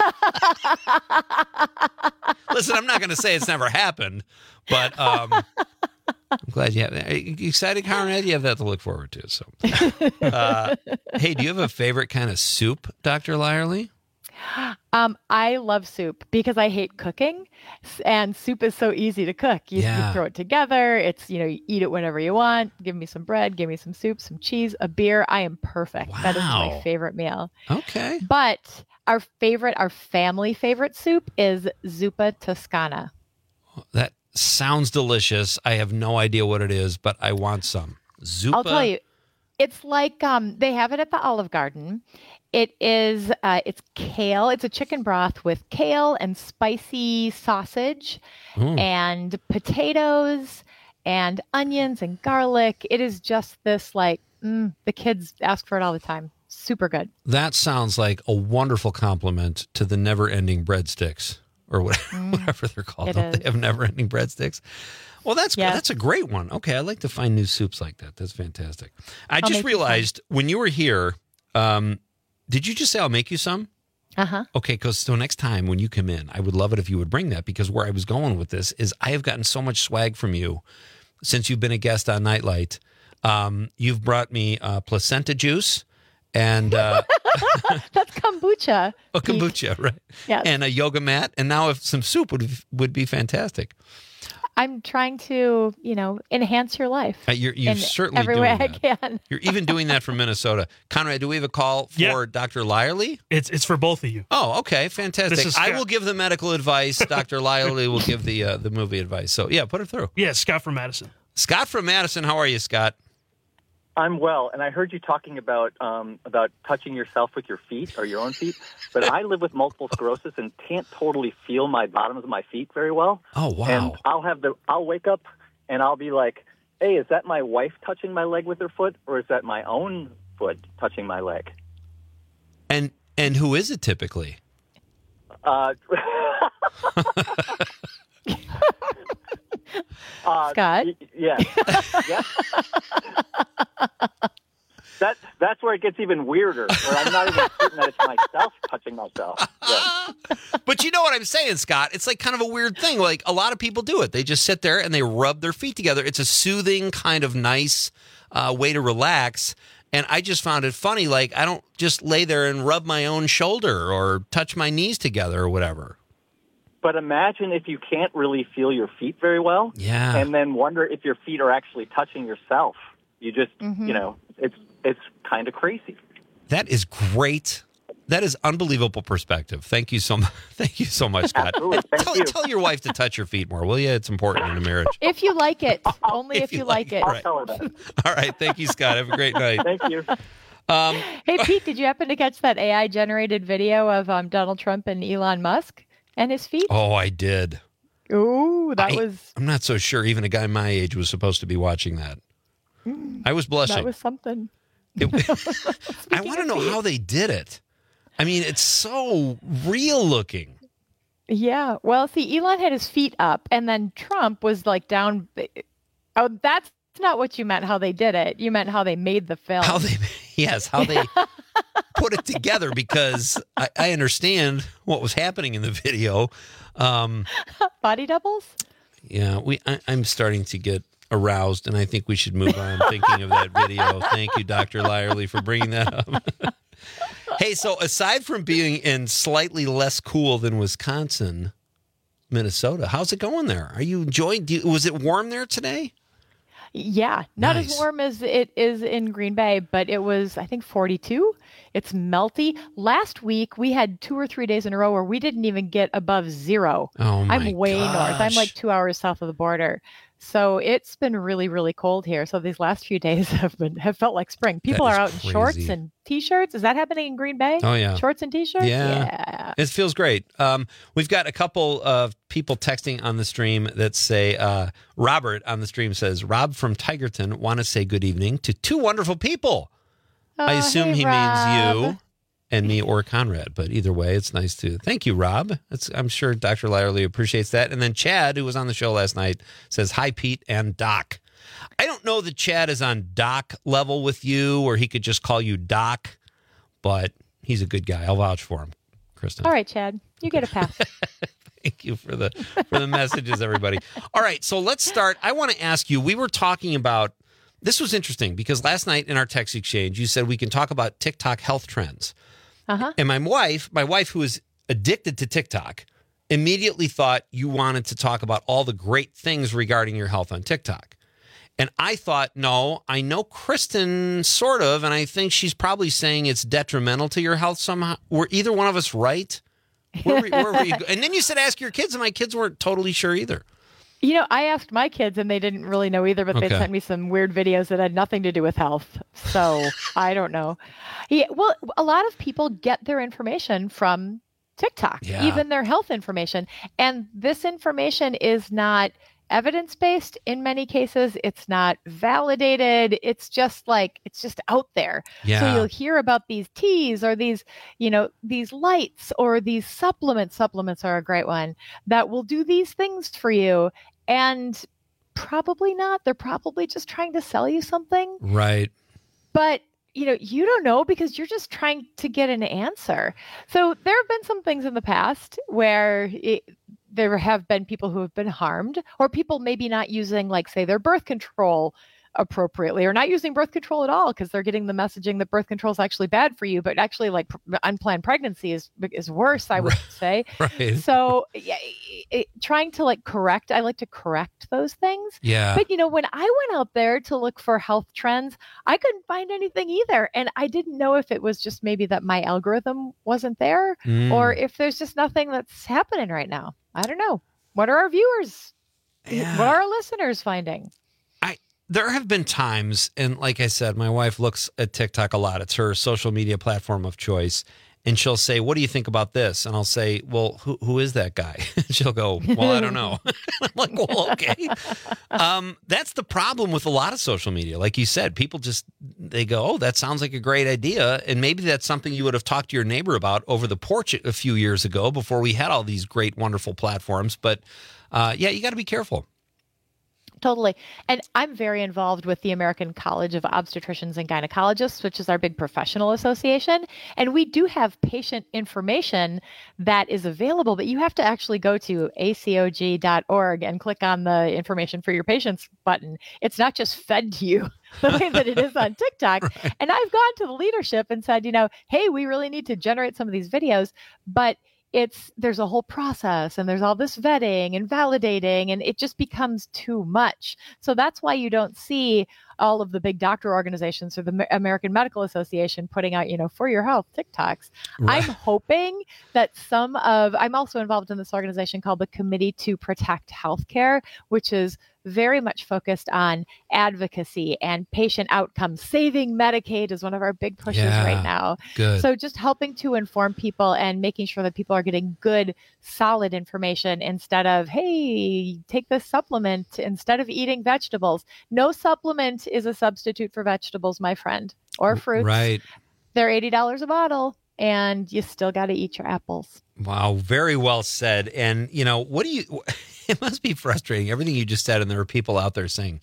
Listen, I'm not going to say it's never happened, but um, I'm glad you have that. Are you excited, Conrad? You have that to look forward to. So, uh, hey, do you have a favorite kind of soup, Doctor Lyerly? Um, I love soup because I hate cooking, and soup is so easy to cook. You, yeah. you throw it together. It's, you know, you eat it whenever you want. Give me some bread, give me some soup, some cheese, a beer. I am perfect. Wow. That is my favorite meal. Okay. But our favorite, our family favorite soup is zuppa toscana. That sounds delicious. I have no idea what it is, but I want some. Zuppa. I'll tell you. It's like um, they have it at the Olive Garden. It is, uh, it's kale. It's a chicken broth with kale and spicy sausage mm. and potatoes and onions and garlic. It is just this like, mm, the kids ask for it all the time. Super good. That sounds like a wonderful compliment to the never-ending breadsticks or whatever, mm, whatever they're called. Don't they have never-ending breadsticks? Well, that's yes. that's a great one. Okay, I like to find new soups like that. That's fantastic. I I'll just realized when you were here, um, did you just say I'll make you some? Uh-huh. Okay, because so next time when you come in, I would love it if you would bring that, because where I was going with this is I have gotten so much swag from you since you've been a guest on Nightlight. Um, you've brought me uh, placenta juice and... Uh, that's kombucha. Oh, kombucha, right. Yes. And a yoga mat. And now if some soup would would be fantastic. I'm trying to, you know, enhance your life. Uh, you're you're certainly every doing way that. I can. You're even doing that from Minnesota. Conrad, do we have a call for yeah. Doctor Lyerly? It's it's for both of you. Oh, okay, fantastic. I will give the medical advice. Doctor Lyerly will give the uh, the movie advice. So yeah, put it through. Yeah, Scott from Madison. Scott from Madison. How are you, Scott? I'm well, and I heard you talking about um, about touching yourself with your feet or your own feet, but I live with multiple sclerosis and can't totally feel my bottoms of my feet very well. Oh, wow. And I'll have the I'll wake up and I'll be like, hey, is that my wife touching my leg with her foot, or is that my own foot touching my leg? And and who is it typically? Uh, uh, Scott? y- yeah. yeah. That, that's where it gets even weirder, where I'm not even certain that it's myself touching myself. Yeah. But you know what I'm saying, Scott? It's like kind of a weird thing. Like a lot of people do it. They just sit there and they rub their feet together. It's a soothing, kind of nice uh, way to relax. And I just found it funny. Like I don't just lay there and rub my own shoulder or touch my knees together or whatever. But imagine if you can't really feel your feet very well, Yeah. and then wonder if your feet are actually touching yourself. You just, Mm-hmm. you know, it's it's kind of crazy. That is great. That is unbelievable perspective. Thank you so much. Thank you so much, Scott. Absolutely. Thank tell, you. tell your wife to touch your feet more, will you? It's important in a marriage. If you like it, only if, you like, it. Right. All right. Thank you, Scott. Have a great night. Thank you. Um, Hey, Pete, did you happen to catch that A I generated video of um, Donald Trump and Elon Musk and his feet? oh, I did. Ooh, that I, was I'm not so sure even a guy my age was supposed to be watching that. I was blushing. that was something. It- I want to know how they did it. I mean, it's so real looking. Yeah. Well, see, Elon had his feet up, and then Trump was like down. Oh, that's not what you meant. How they did it? You meant how they made the film. How they, yes, how they put it together, because I, I understand what was happening in the video. Um, Body doubles. yeah, we. I, I'm starting to get aroused, and I think we should move on thinking of that video. Thank you, Doctor Lyerly, for bringing that up. Hey, so aside from being in slightly less cool than Wisconsin, Minnesota, how's it going there? Are you enjoying? Do you, was it warm there today? Yeah, not Nice. as warm as it is in Green Bay, but it was, I think, forty-two. It's melty. Last week, we had two or three days in a row where we didn't even get above zero. Oh, my I'm way north. I'm gosh. like two hours south of the border. So it's been really, really cold here. So these last few days have been have felt like spring. People is are out in shorts crazy. and t-shirts. Is that happening in Green Bay? Oh, yeah. Shorts and t-shirts? Yeah. Yeah. It feels great. Um, we've got a couple of people texting on the stream that say, uh, Robert on the stream says, Rob from Tigerton want to say good evening to two wonderful people. I Oh, assume hey, he Rob. means you and me or Conrad, but either way, it's nice to thank you, Rob. It's, I'm sure Doctor Lyerly appreciates that. And then Chad, who was on the show last night, says, hi, Pete and Doc. I don't know that Chad is on Doc level with you, or he could just call you Doc, but he's a good guy. I'll vouch for him, Kristen. All right, Chad, you get a pass. Thank you for the for the messages, everybody. All right, so let's start. I want to ask you, we were talking about, this was interesting because last night in our text exchange, you said we can talk about TikTok health trends. Uh-huh. And my wife, my wife who is addicted to TikTok, immediately thought you wanted to talk about all the great things regarding your health on TikTok. And I thought, no, I know Kristen sort of, and I think she's probably saying it's detrimental to your health somehow. Were either one of us right? Where, were- where were you? go- And then you said ask your kids, and my kids weren't totally sure either. You know, I asked my kids and they didn't really know either, but they Okay. sent me some weird videos that had nothing to do with health. So I don't know. Yeah, well, a lot of people get their information from TikTok, Yeah. even their health information. And this information is not evidence-based in many cases. It's not validated. It's just like, it's just out there. Yeah. So you'll hear about these teas or these, you know, these lights or these supplements. Supplements are a great one that will do these things for you. And probably not. They're probably just trying to sell you something. Right. But, you know, you don't know because you're just trying to get an answer. So there have been some things in the past where it, there have been people who have been harmed, or people maybe not using, like, say, their birth control appropriately, or not using birth control at all because they're getting the messaging that birth control is actually bad for you, but actually, like, pr- unplanned pregnancy is is worse, I would say. Right. So yeah, it, it, trying to like correct, I like to correct those things. Yeah. But you know, when I went out there to look for health trends, I couldn't find anything either, and I didn't know if it was just maybe that my algorithm wasn't there, Mm. or if there's just nothing that's happening right now. I don't know. What are our viewers? What are our listeners finding? there have been times, and like I said, my wife looks at TikTok a lot. It's her social media platform of choice. And she'll say, what do you think about this? And I'll say, well, who who is that guy? She'll go, well, I don't know. I'm like, well, okay. Um, that's the problem with a lot of social media. Like you said, people just, they go, oh, that sounds like a great idea. And maybe that's something you would have talked to your neighbor about over the porch a few years ago before we had all these great, wonderful platforms. But uh, yeah, you got to be careful. Totally. And I'm very involved with the American College of Obstetricians and Gynecologists, which is our big professional association. And we do have patient information that is available, but you have to actually go to A C O G dot org and click on the information for your patients button. It's not just fed to you the way that it is on TikTok. Right. And I've gone to the leadership and said, you know, hey, we really need to generate some of these videos, but it's there's a whole process and there's all this vetting and validating, and it just becomes too much. So that's why you don't see all of the big doctor organizations or the American Medical Association putting out, you know, for your health TikToks. Right. I'm hoping that some of, I'm also involved in this organization called the Committee to Protect Healthcare, which is very much focused on advocacy and patient outcomes. Saving Medicaid is one of our big pushes yeah, right now. Good. So just helping to inform people and making sure that people are getting good, solid information instead of, hey, take this supplement instead of eating vegetables. No supplement is a substitute for vegetables, my friend, or fruits. Right. They're eighty dollars a bottle, and you still got to eat your apples. Wow, very well said. And, you know, what do you, it must be frustrating, everything you just said, and there are people out there saying,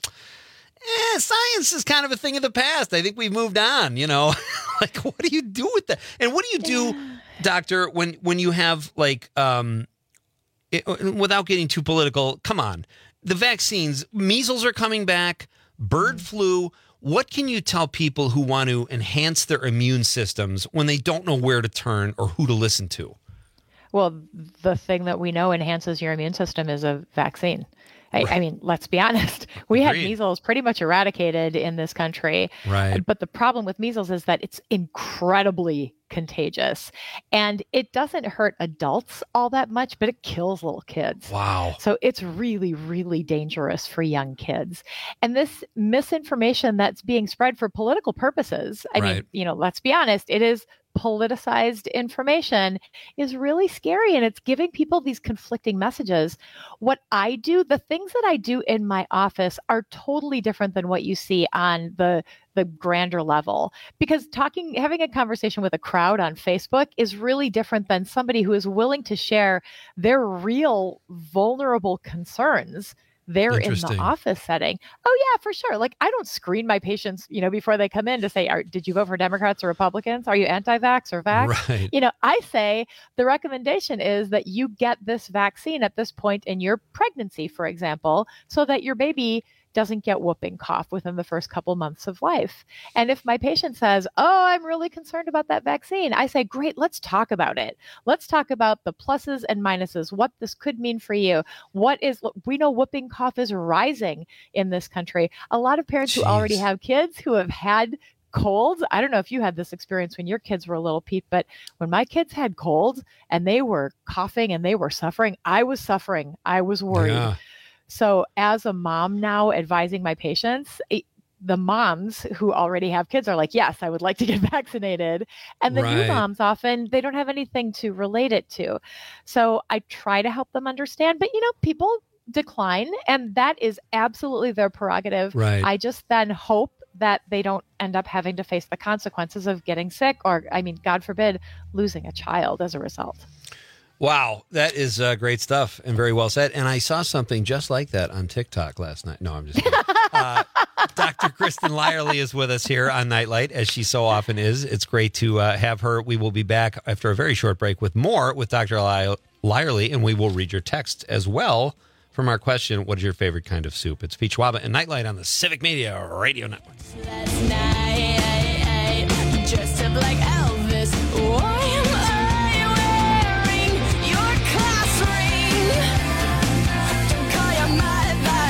eh, science is kind of a thing of the past. I think we've moved on, you know. Like, what do you do with that? And what do you do, yeah. doctor, when, when you have, like, um, it, without getting too political, come on, the vaccines, measles are coming back, bird mm-hmm. flu. What can you tell people who want to enhance their immune systems when they don't know where to turn or who to listen to? Well, the thing that we know enhances your immune system is a vaccine. I, right. I mean, let's be honest. We Agreed. had measles pretty much eradicated in this country. Right. But the problem with measles is that it's incredibly contagious. And it doesn't hurt adults all that much, but it kills little kids. Wow. So it's really, really dangerous for young kids. And this misinformation that's being spread for political purposes, I right. mean, you know, let's be honest, it is politicized information, is really scary, and it's giving people these conflicting messages. What I do, the things that I do in my office are totally different than what you see on the the grander level, because talking, having a conversation with a crowd on Facebook is really different than somebody who is willing to share their real vulnerable concerns there in the office setting. Oh yeah, for sure. Like, I don't screen my patients, you know, before they come in to say, are, did you vote for Democrats or Republicans? Are you anti-vax or vax? Right. You know, I say the recommendation is that you get this vaccine at this point in your pregnancy, for example, so that your baby doesn't get whooping cough within the first couple months of life. And if my patient says, oh, I'm really concerned about that vaccine, I say, great, let's talk about it. Let's talk about the pluses and minuses, what this could mean for you. What is, we know whooping cough is rising in this country. A lot of parents Jeez. who already have kids who have had colds. I don't know if you had this experience when your kids were little, Pete, but when my kids had colds and they were coughing and they were suffering, I was suffering. I was worried. Yeah. So as a mom now advising my patients, it, the moms who already have kids are like, yes, I would like to get vaccinated. And the right. new moms often, they don't have anything to relate it to. So I try to help them understand, but you know, people decline, and that is absolutely their prerogative. Right. I just then hope that they don't end up having to face the consequences of getting sick or, I mean, God forbid, losing a child as a result. Wow, that is uh, great stuff and very well said. And I saw something just like that on TikTok last night. No, I'm just kidding. uh, Doctor Kristen Lyerly is with us here on Nightlight, as she so often is. It's great to uh, have her. We will be back after a very short break with more with Doctor Ly- Lyerly, and we will read your text as well from our question, what is your favorite kind of soup? It's Pete Schwaba and Nightlight on the Civic Media Radio Network. Last night, dressed up like Elvis. Why am I wearing your class ring? Don't call your mother,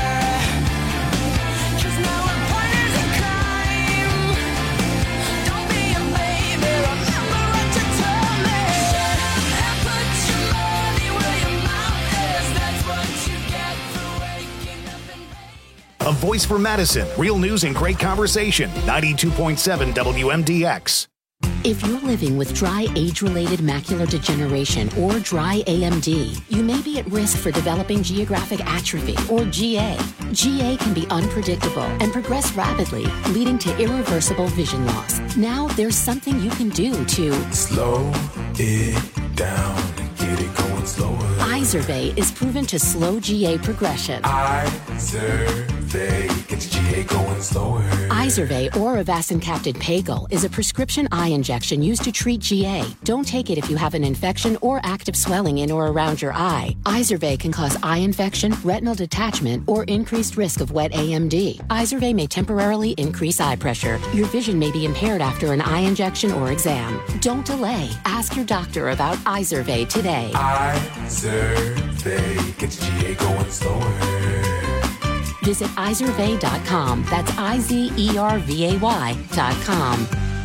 'cause now our partner's a crime. Don't be a baby, remember what you told me. And put your money where your mouth is. That's what you get for waking up and A voice for Madison. Real news and great conversation. ninety-two point seven W M D X. If you're living with dry age-related macular degeneration or dry A M D, you may be at risk for developing geographic atrophy or G A. G A can be unpredictable and progress rapidly, leading to irreversible vision loss. Now there's something you can do to slow it down and get it going slower. Izervay is proven to slow G A progression. Izervay gets G A going slower. Izervay or avacincaptad pagel is a prescription eye injection used to treat G A. Don't take it if you have an infection or active swelling in or around your eye. Izervay can cause eye infection, retinal detachment, or increased risk of wet A M D. Izervay may temporarily increase eye pressure. Your vision may be impaired after an eye injection or exam. Don't delay. Ask your doctor about Izervay today. Izervay gets G A going slower. Visit Izervay dot com. That's I Z E R V A Y dot com.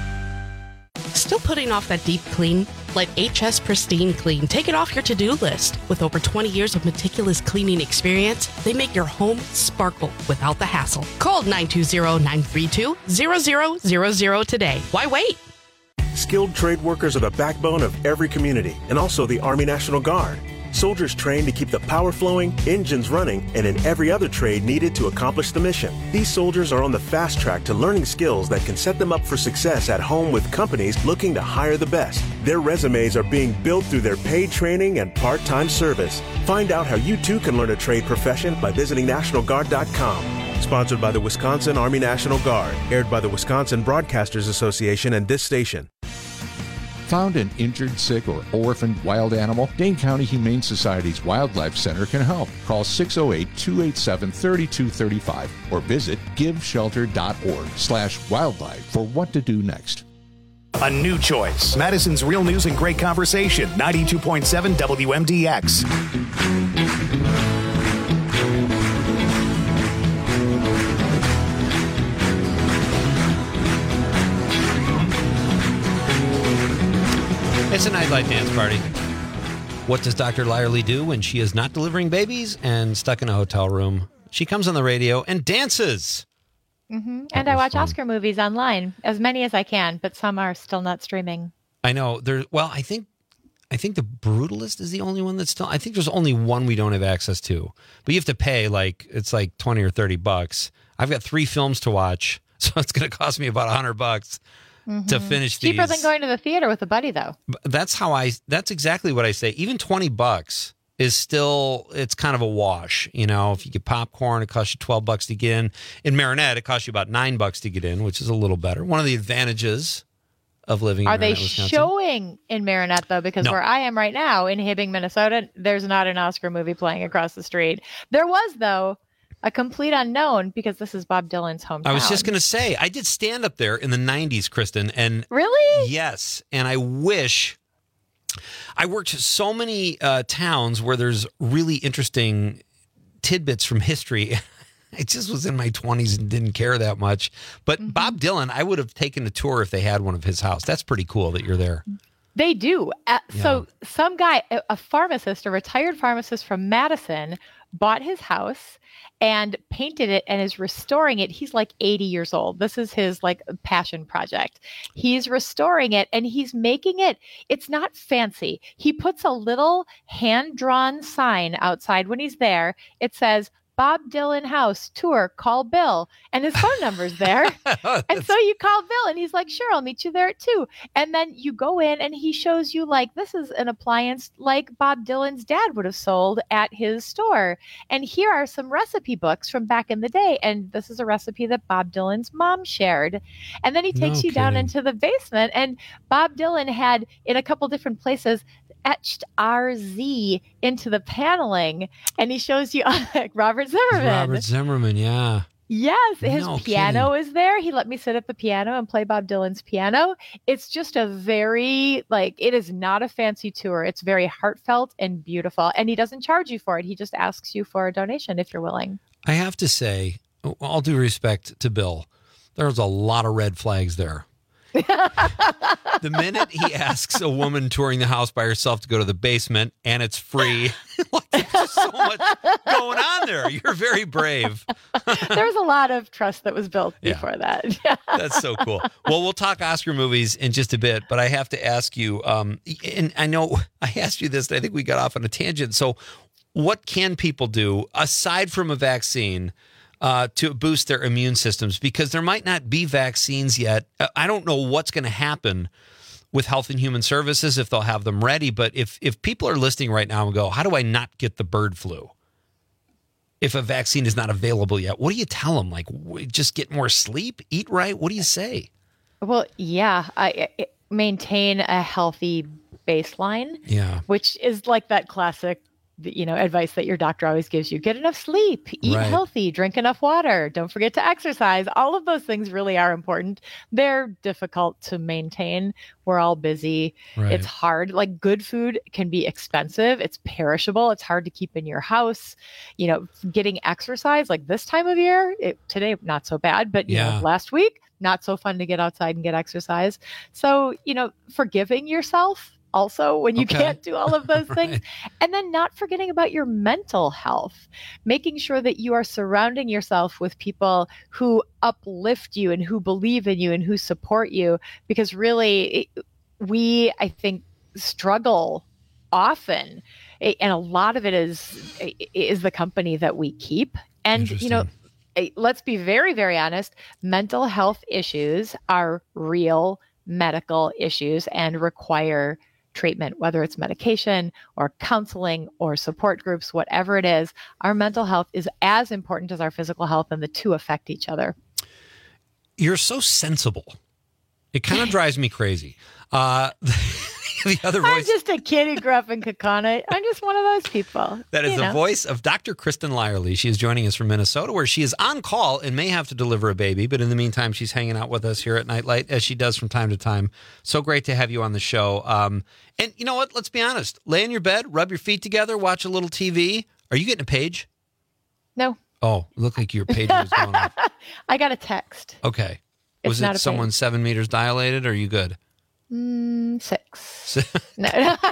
Still putting off that deep clean? Let H S Pristine Clean take it off your to-do list. With over twenty years of meticulous cleaning experience, they make your home sparkle without the hassle. Call nine two zero, nine three two, zero zero zero zero today. Why wait? Skilled trade workers are the backbone of every community and also the Army National Guard. Soldiers trained to keep the power flowing, engines running, and in every other trade needed to accomplish the mission. These soldiers are on the fast track to learning skills that can set them up for success at home with companies looking to hire the best. Their resumes are being built through their paid training and part-time service. Find out how you too can learn a trade profession by visiting National Guard dot com. Sponsored by the Wisconsin Army National Guard. Aired by the Wisconsin Broadcasters Association and this station. Found an injured, sick, or orphaned wild animal? Dane County Humane Society's Wildlife Center can help. Call six oh eight, two eight seven, three two three five or visit giveshelter.org slash wildlife for what to do next. A new choice. Madison's Real News and Great Conversation. ninety-two point seven W M D X. It's a nightlight dance party. What does Doctor Lyerly do when she is not delivering babies and stuck in a hotel room? She comes on the radio and dances. Mm-hmm. And I watch fun. Oscar movies online, as many as I can, but some are still not streaming. I know. There. Well, I think I think The Brutalist is the only one that's still. I think there's only one we don't have access to, but you have to pay like it's like twenty or thirty bucks. I've got three films to watch, so it's going to cost me about a hundred bucks. Mm-hmm. To finish these. Cheaper than going to the theater with a buddy, though. That's how I, that's exactly what I say. Even twenty bucks is still, it's kind of a wash. You know, if you get popcorn, it costs you twelve bucks to get in. In Marinette, it costs you about nine bucks to get in, which is a little better. One of the advantages of living in Are Marinette, they Wisconsin. Showing in Marinette, though? Because No. where I am right now in Hibbing, Minnesota, there's not an Oscar movie playing across the street. There was, though, a complete unknown because this is Bob Dylan's hometown. I was just going to say, I did stand up there in the nineties, Kristen, and really? Yes. And I wish I worked so many uh, towns where there's really interesting tidbits from history. I just was in my twenties and didn't care that much. But mm-hmm. Bob Dylan, I would have taken a tour if they had one of his house. That's pretty cool that you're there. They do. Uh, Yeah. So some guy, a a pharmacist, a retired pharmacist from Madison, bought his house and painted it and is restoring it. He's like eighty years old. This is his like passion project. He's restoring it and he's making it. It's not fancy. He puts a little hand-drawn sign outside when he's there. It says, Bob Dylan House Tour, call Bill. And his phone number's there. And so you call Bill and he's like, sure, I'll meet you there at two. And then you go in and he shows you like, this is an appliance like Bob Dylan's dad would have sold at his store. And here are some recipe books from back in the day. And this is a recipe that Bob Dylan's mom shared. And then he takes No you down kidding. into the basement and Bob Dylan had in a couple different places etched R Z into the paneling, and he shows you Robert Zimmerman. Robert Zimmerman, yeah. Yes, his No piano is there. He let me sit at the piano and play Bob Dylan's piano. It's just a very, like, it is not a fancy tour. It's very heartfelt and beautiful, and he doesn't charge you for it. He just asks you for a donation if you're willing. I have to say, all due respect to Bill, there's a lot of red flags there. The minute he asks a woman touring the house by herself to go to the basement and it's free, like, there's so much going on there. You're very brave. There was a lot of trust that was built Yeah. before that. That's so cool. Well, we'll talk Oscar movies in just a bit, but I have to ask you, um, and I know I asked you this, and I think we got off on a tangent. So what can people do, aside from a vaccine, uh, to boost their immune systems? Because there might not be vaccines yet. I don't know what's going to happen with Health and Human Services, if they'll have them ready. But if, if people are listening right now and go, how do I not get the bird flu? If a vaccine is not available yet, what do you tell them? Like, w- just get more sleep, eat right? What do you say? Well, yeah, I, I maintain a healthy baseline, Yeah. which is like that classic, you know, advice that your doctor always gives you. Get enough sleep, eat Right. healthy, drink enough water. Don't forget to exercise. All of those things really are important. They're difficult to maintain. We're all busy. Right. It's hard. Like, good food can be expensive. It's perishable. It's hard to keep in your house. You know, getting exercise like this time of year, it, today, not so bad, but you Yeah. know, last week, not so fun to get outside and get exercise. So, you know, forgiving yourself also when you Okay. can't do all of those things. And then not forgetting about your mental health, making sure that you are surrounding yourself with people who uplift you and who believe in you and who support you. Because really, it, we, I think, struggle often. It- and a lot of it is, is the company that we keep. And, you know, eh, let's be very, very honest, mental health issues are real medical issues and require treatment, whether it's medication or counseling or support groups, whatever it is. Our mental health is as important as our physical health, and the two affect each other. You're so sensible. It kind of drives me crazy. Uh, the other I'm voice just a kid who grew up in Kakana. I'm just one of those people. that is you the know. voice of Doctor Kristen Lyerly. She is joining us from Minnesota, where she is on call and may have to deliver a baby. But in the meantime, she's hanging out with us here at Nightlight, as she does from time to time. So great to have you on the show. Um, and you know what? Let's be honest. Lay in your bed, rub your feet together, watch a little T V. Are you getting a page? No. Oh, it looked like your page was going off. I got a text. Okay. It's Was not it a someone page. seven meters dilated? Or are you good? Mm, six. No.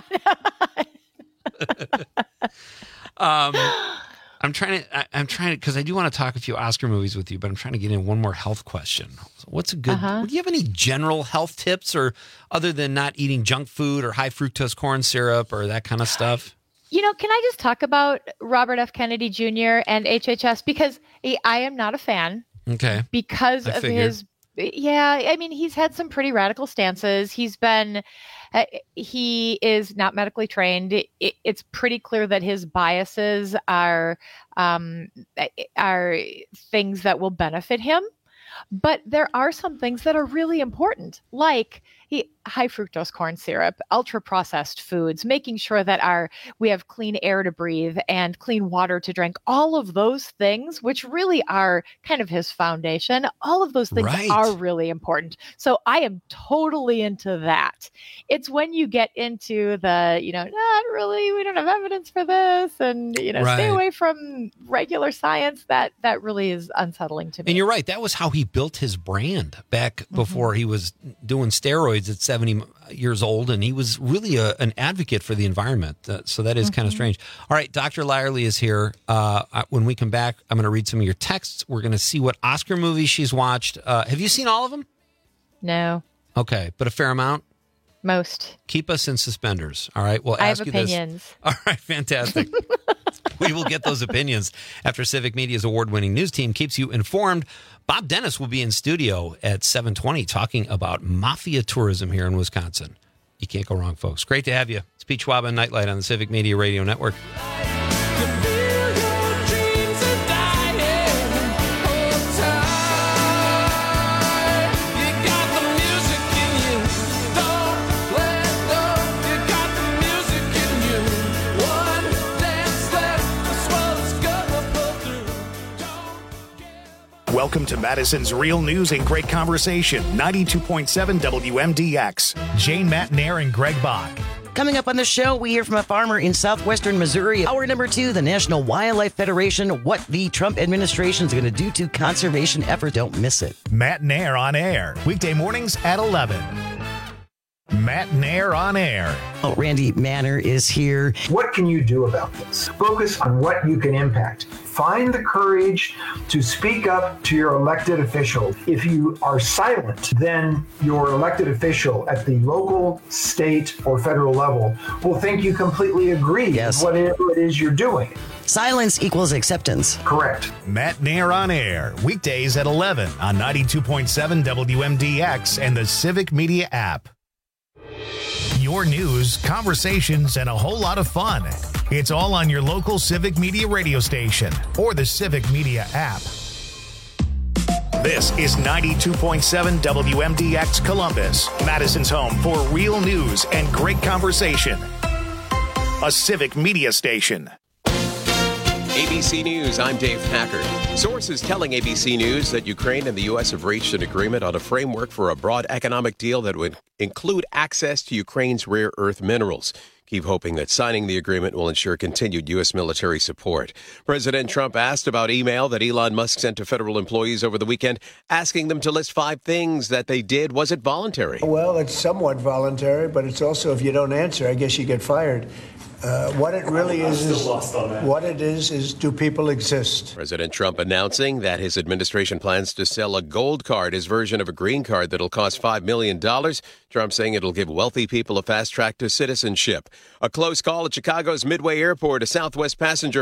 um, I'm trying to. I, I'm trying to because I do want to talk a few Oscar movies with you, but I'm trying to get in one more health question. So what's a good? Uh-huh. Do you have any general health tips, or other than not eating junk food or high fructose corn syrup or that kind of stuff? You know, can I just talk about Robert F. Kennedy Junior and H H S? Because he- I am not a fan Okay. because I of figured. his. Yeah, I mean, he's had some pretty radical stances. He's been, uh, he is not medically trained. It, it, it's pretty clear that his biases are um, are things that will benefit him. But there are some things that are really important, like he, high fructose corn syrup, ultra processed foods, making sure that our we have clean air to breathe and clean water to drink. All of those things, which really are kind of his foundation, all of those things Right. are really important. So I am totally into that. It's when you get into the, you know, not really, we don't have evidence for this, and you know, stay Right. away from regular science. That that really is unsettling to me. And you're right. That was how he built his brand back Mm-hmm. before he was doing steroids at seventy years old. And he was really a, an advocate for the environment. Uh, so that is kind of Mhm. strange. All right. Doctor Lyerly is here. Uh, I- when we come back, I'm going to read some of your texts. We're going to see what Oscar movies she's watched. Uh, have you seen all of them? No, Okay. But a fair amount? most. Keep us in suspenders. All right. We'll I ask have you opinions. this. All right. Fantastic. We will get those opinions after Civic Media's award-winning news team keeps you informed. Bob Dennis will be in studio at seven twenty talking about mafia tourism here in Wisconsin. You can't go wrong, folks. Great to have you. It's Pete Schwab and Nightlight on the Civic Media Radio Network. Welcome to Madison's Real News and Great Conversation, ninety-two point seven W M D X. Jane Matnair and Greg Bach. Coming up on the show, we hear from a farmer in southwestern Missouri. Hour number two, the National Wildlife Federation, what the Trump administration is going to do to conservation efforts. Don't miss it. Matt Nair on air, weekday mornings at eleven. Matt Nair on air. Oh, Randy Manner is here. What can you do about this? Focus on what you can impact. Find the courage to speak up to your elected official. If you are silent, then your elected official at the local, state, or federal level will think you completely agree yes. with whatever it is you're doing. Silence equals acceptance. Correct. Matt Nair on air, weekdays at eleven on ninety-two point seven W M D X and the Civic Media app. Your news, conversations, and a whole lot of fun. It's all on your local Civic Media radio station or the Civic Media app. This is ninety-two point seven W M D X Columbus, Madison's home for real news and great conversation. A Civic Media station. A B C News, I'm Dave Packard. Sources telling A B C News that Ukraine and the U S have reached an agreement on a framework for a broad economic deal that would include access to Ukraine's rare earth minerals. Keep hoping that signing the agreement will ensure continued U S military support. President Trump asked about email that Elon Musk sent to federal employees over the weekend, asking them to list five things that they did. Was it voluntary? Well, it's somewhat voluntary, but it's also, if you don't answer, I guess you get fired. Uh, what it really is, is what it is, is do people exist? President Trump announcing that his administration plans to sell a gold card, his version of a green card that'll cost five million dollars. Trump saying it'll give wealthy people a fast track to citizenship. A close call at Chicago's Midway Airport. A Southwest passenger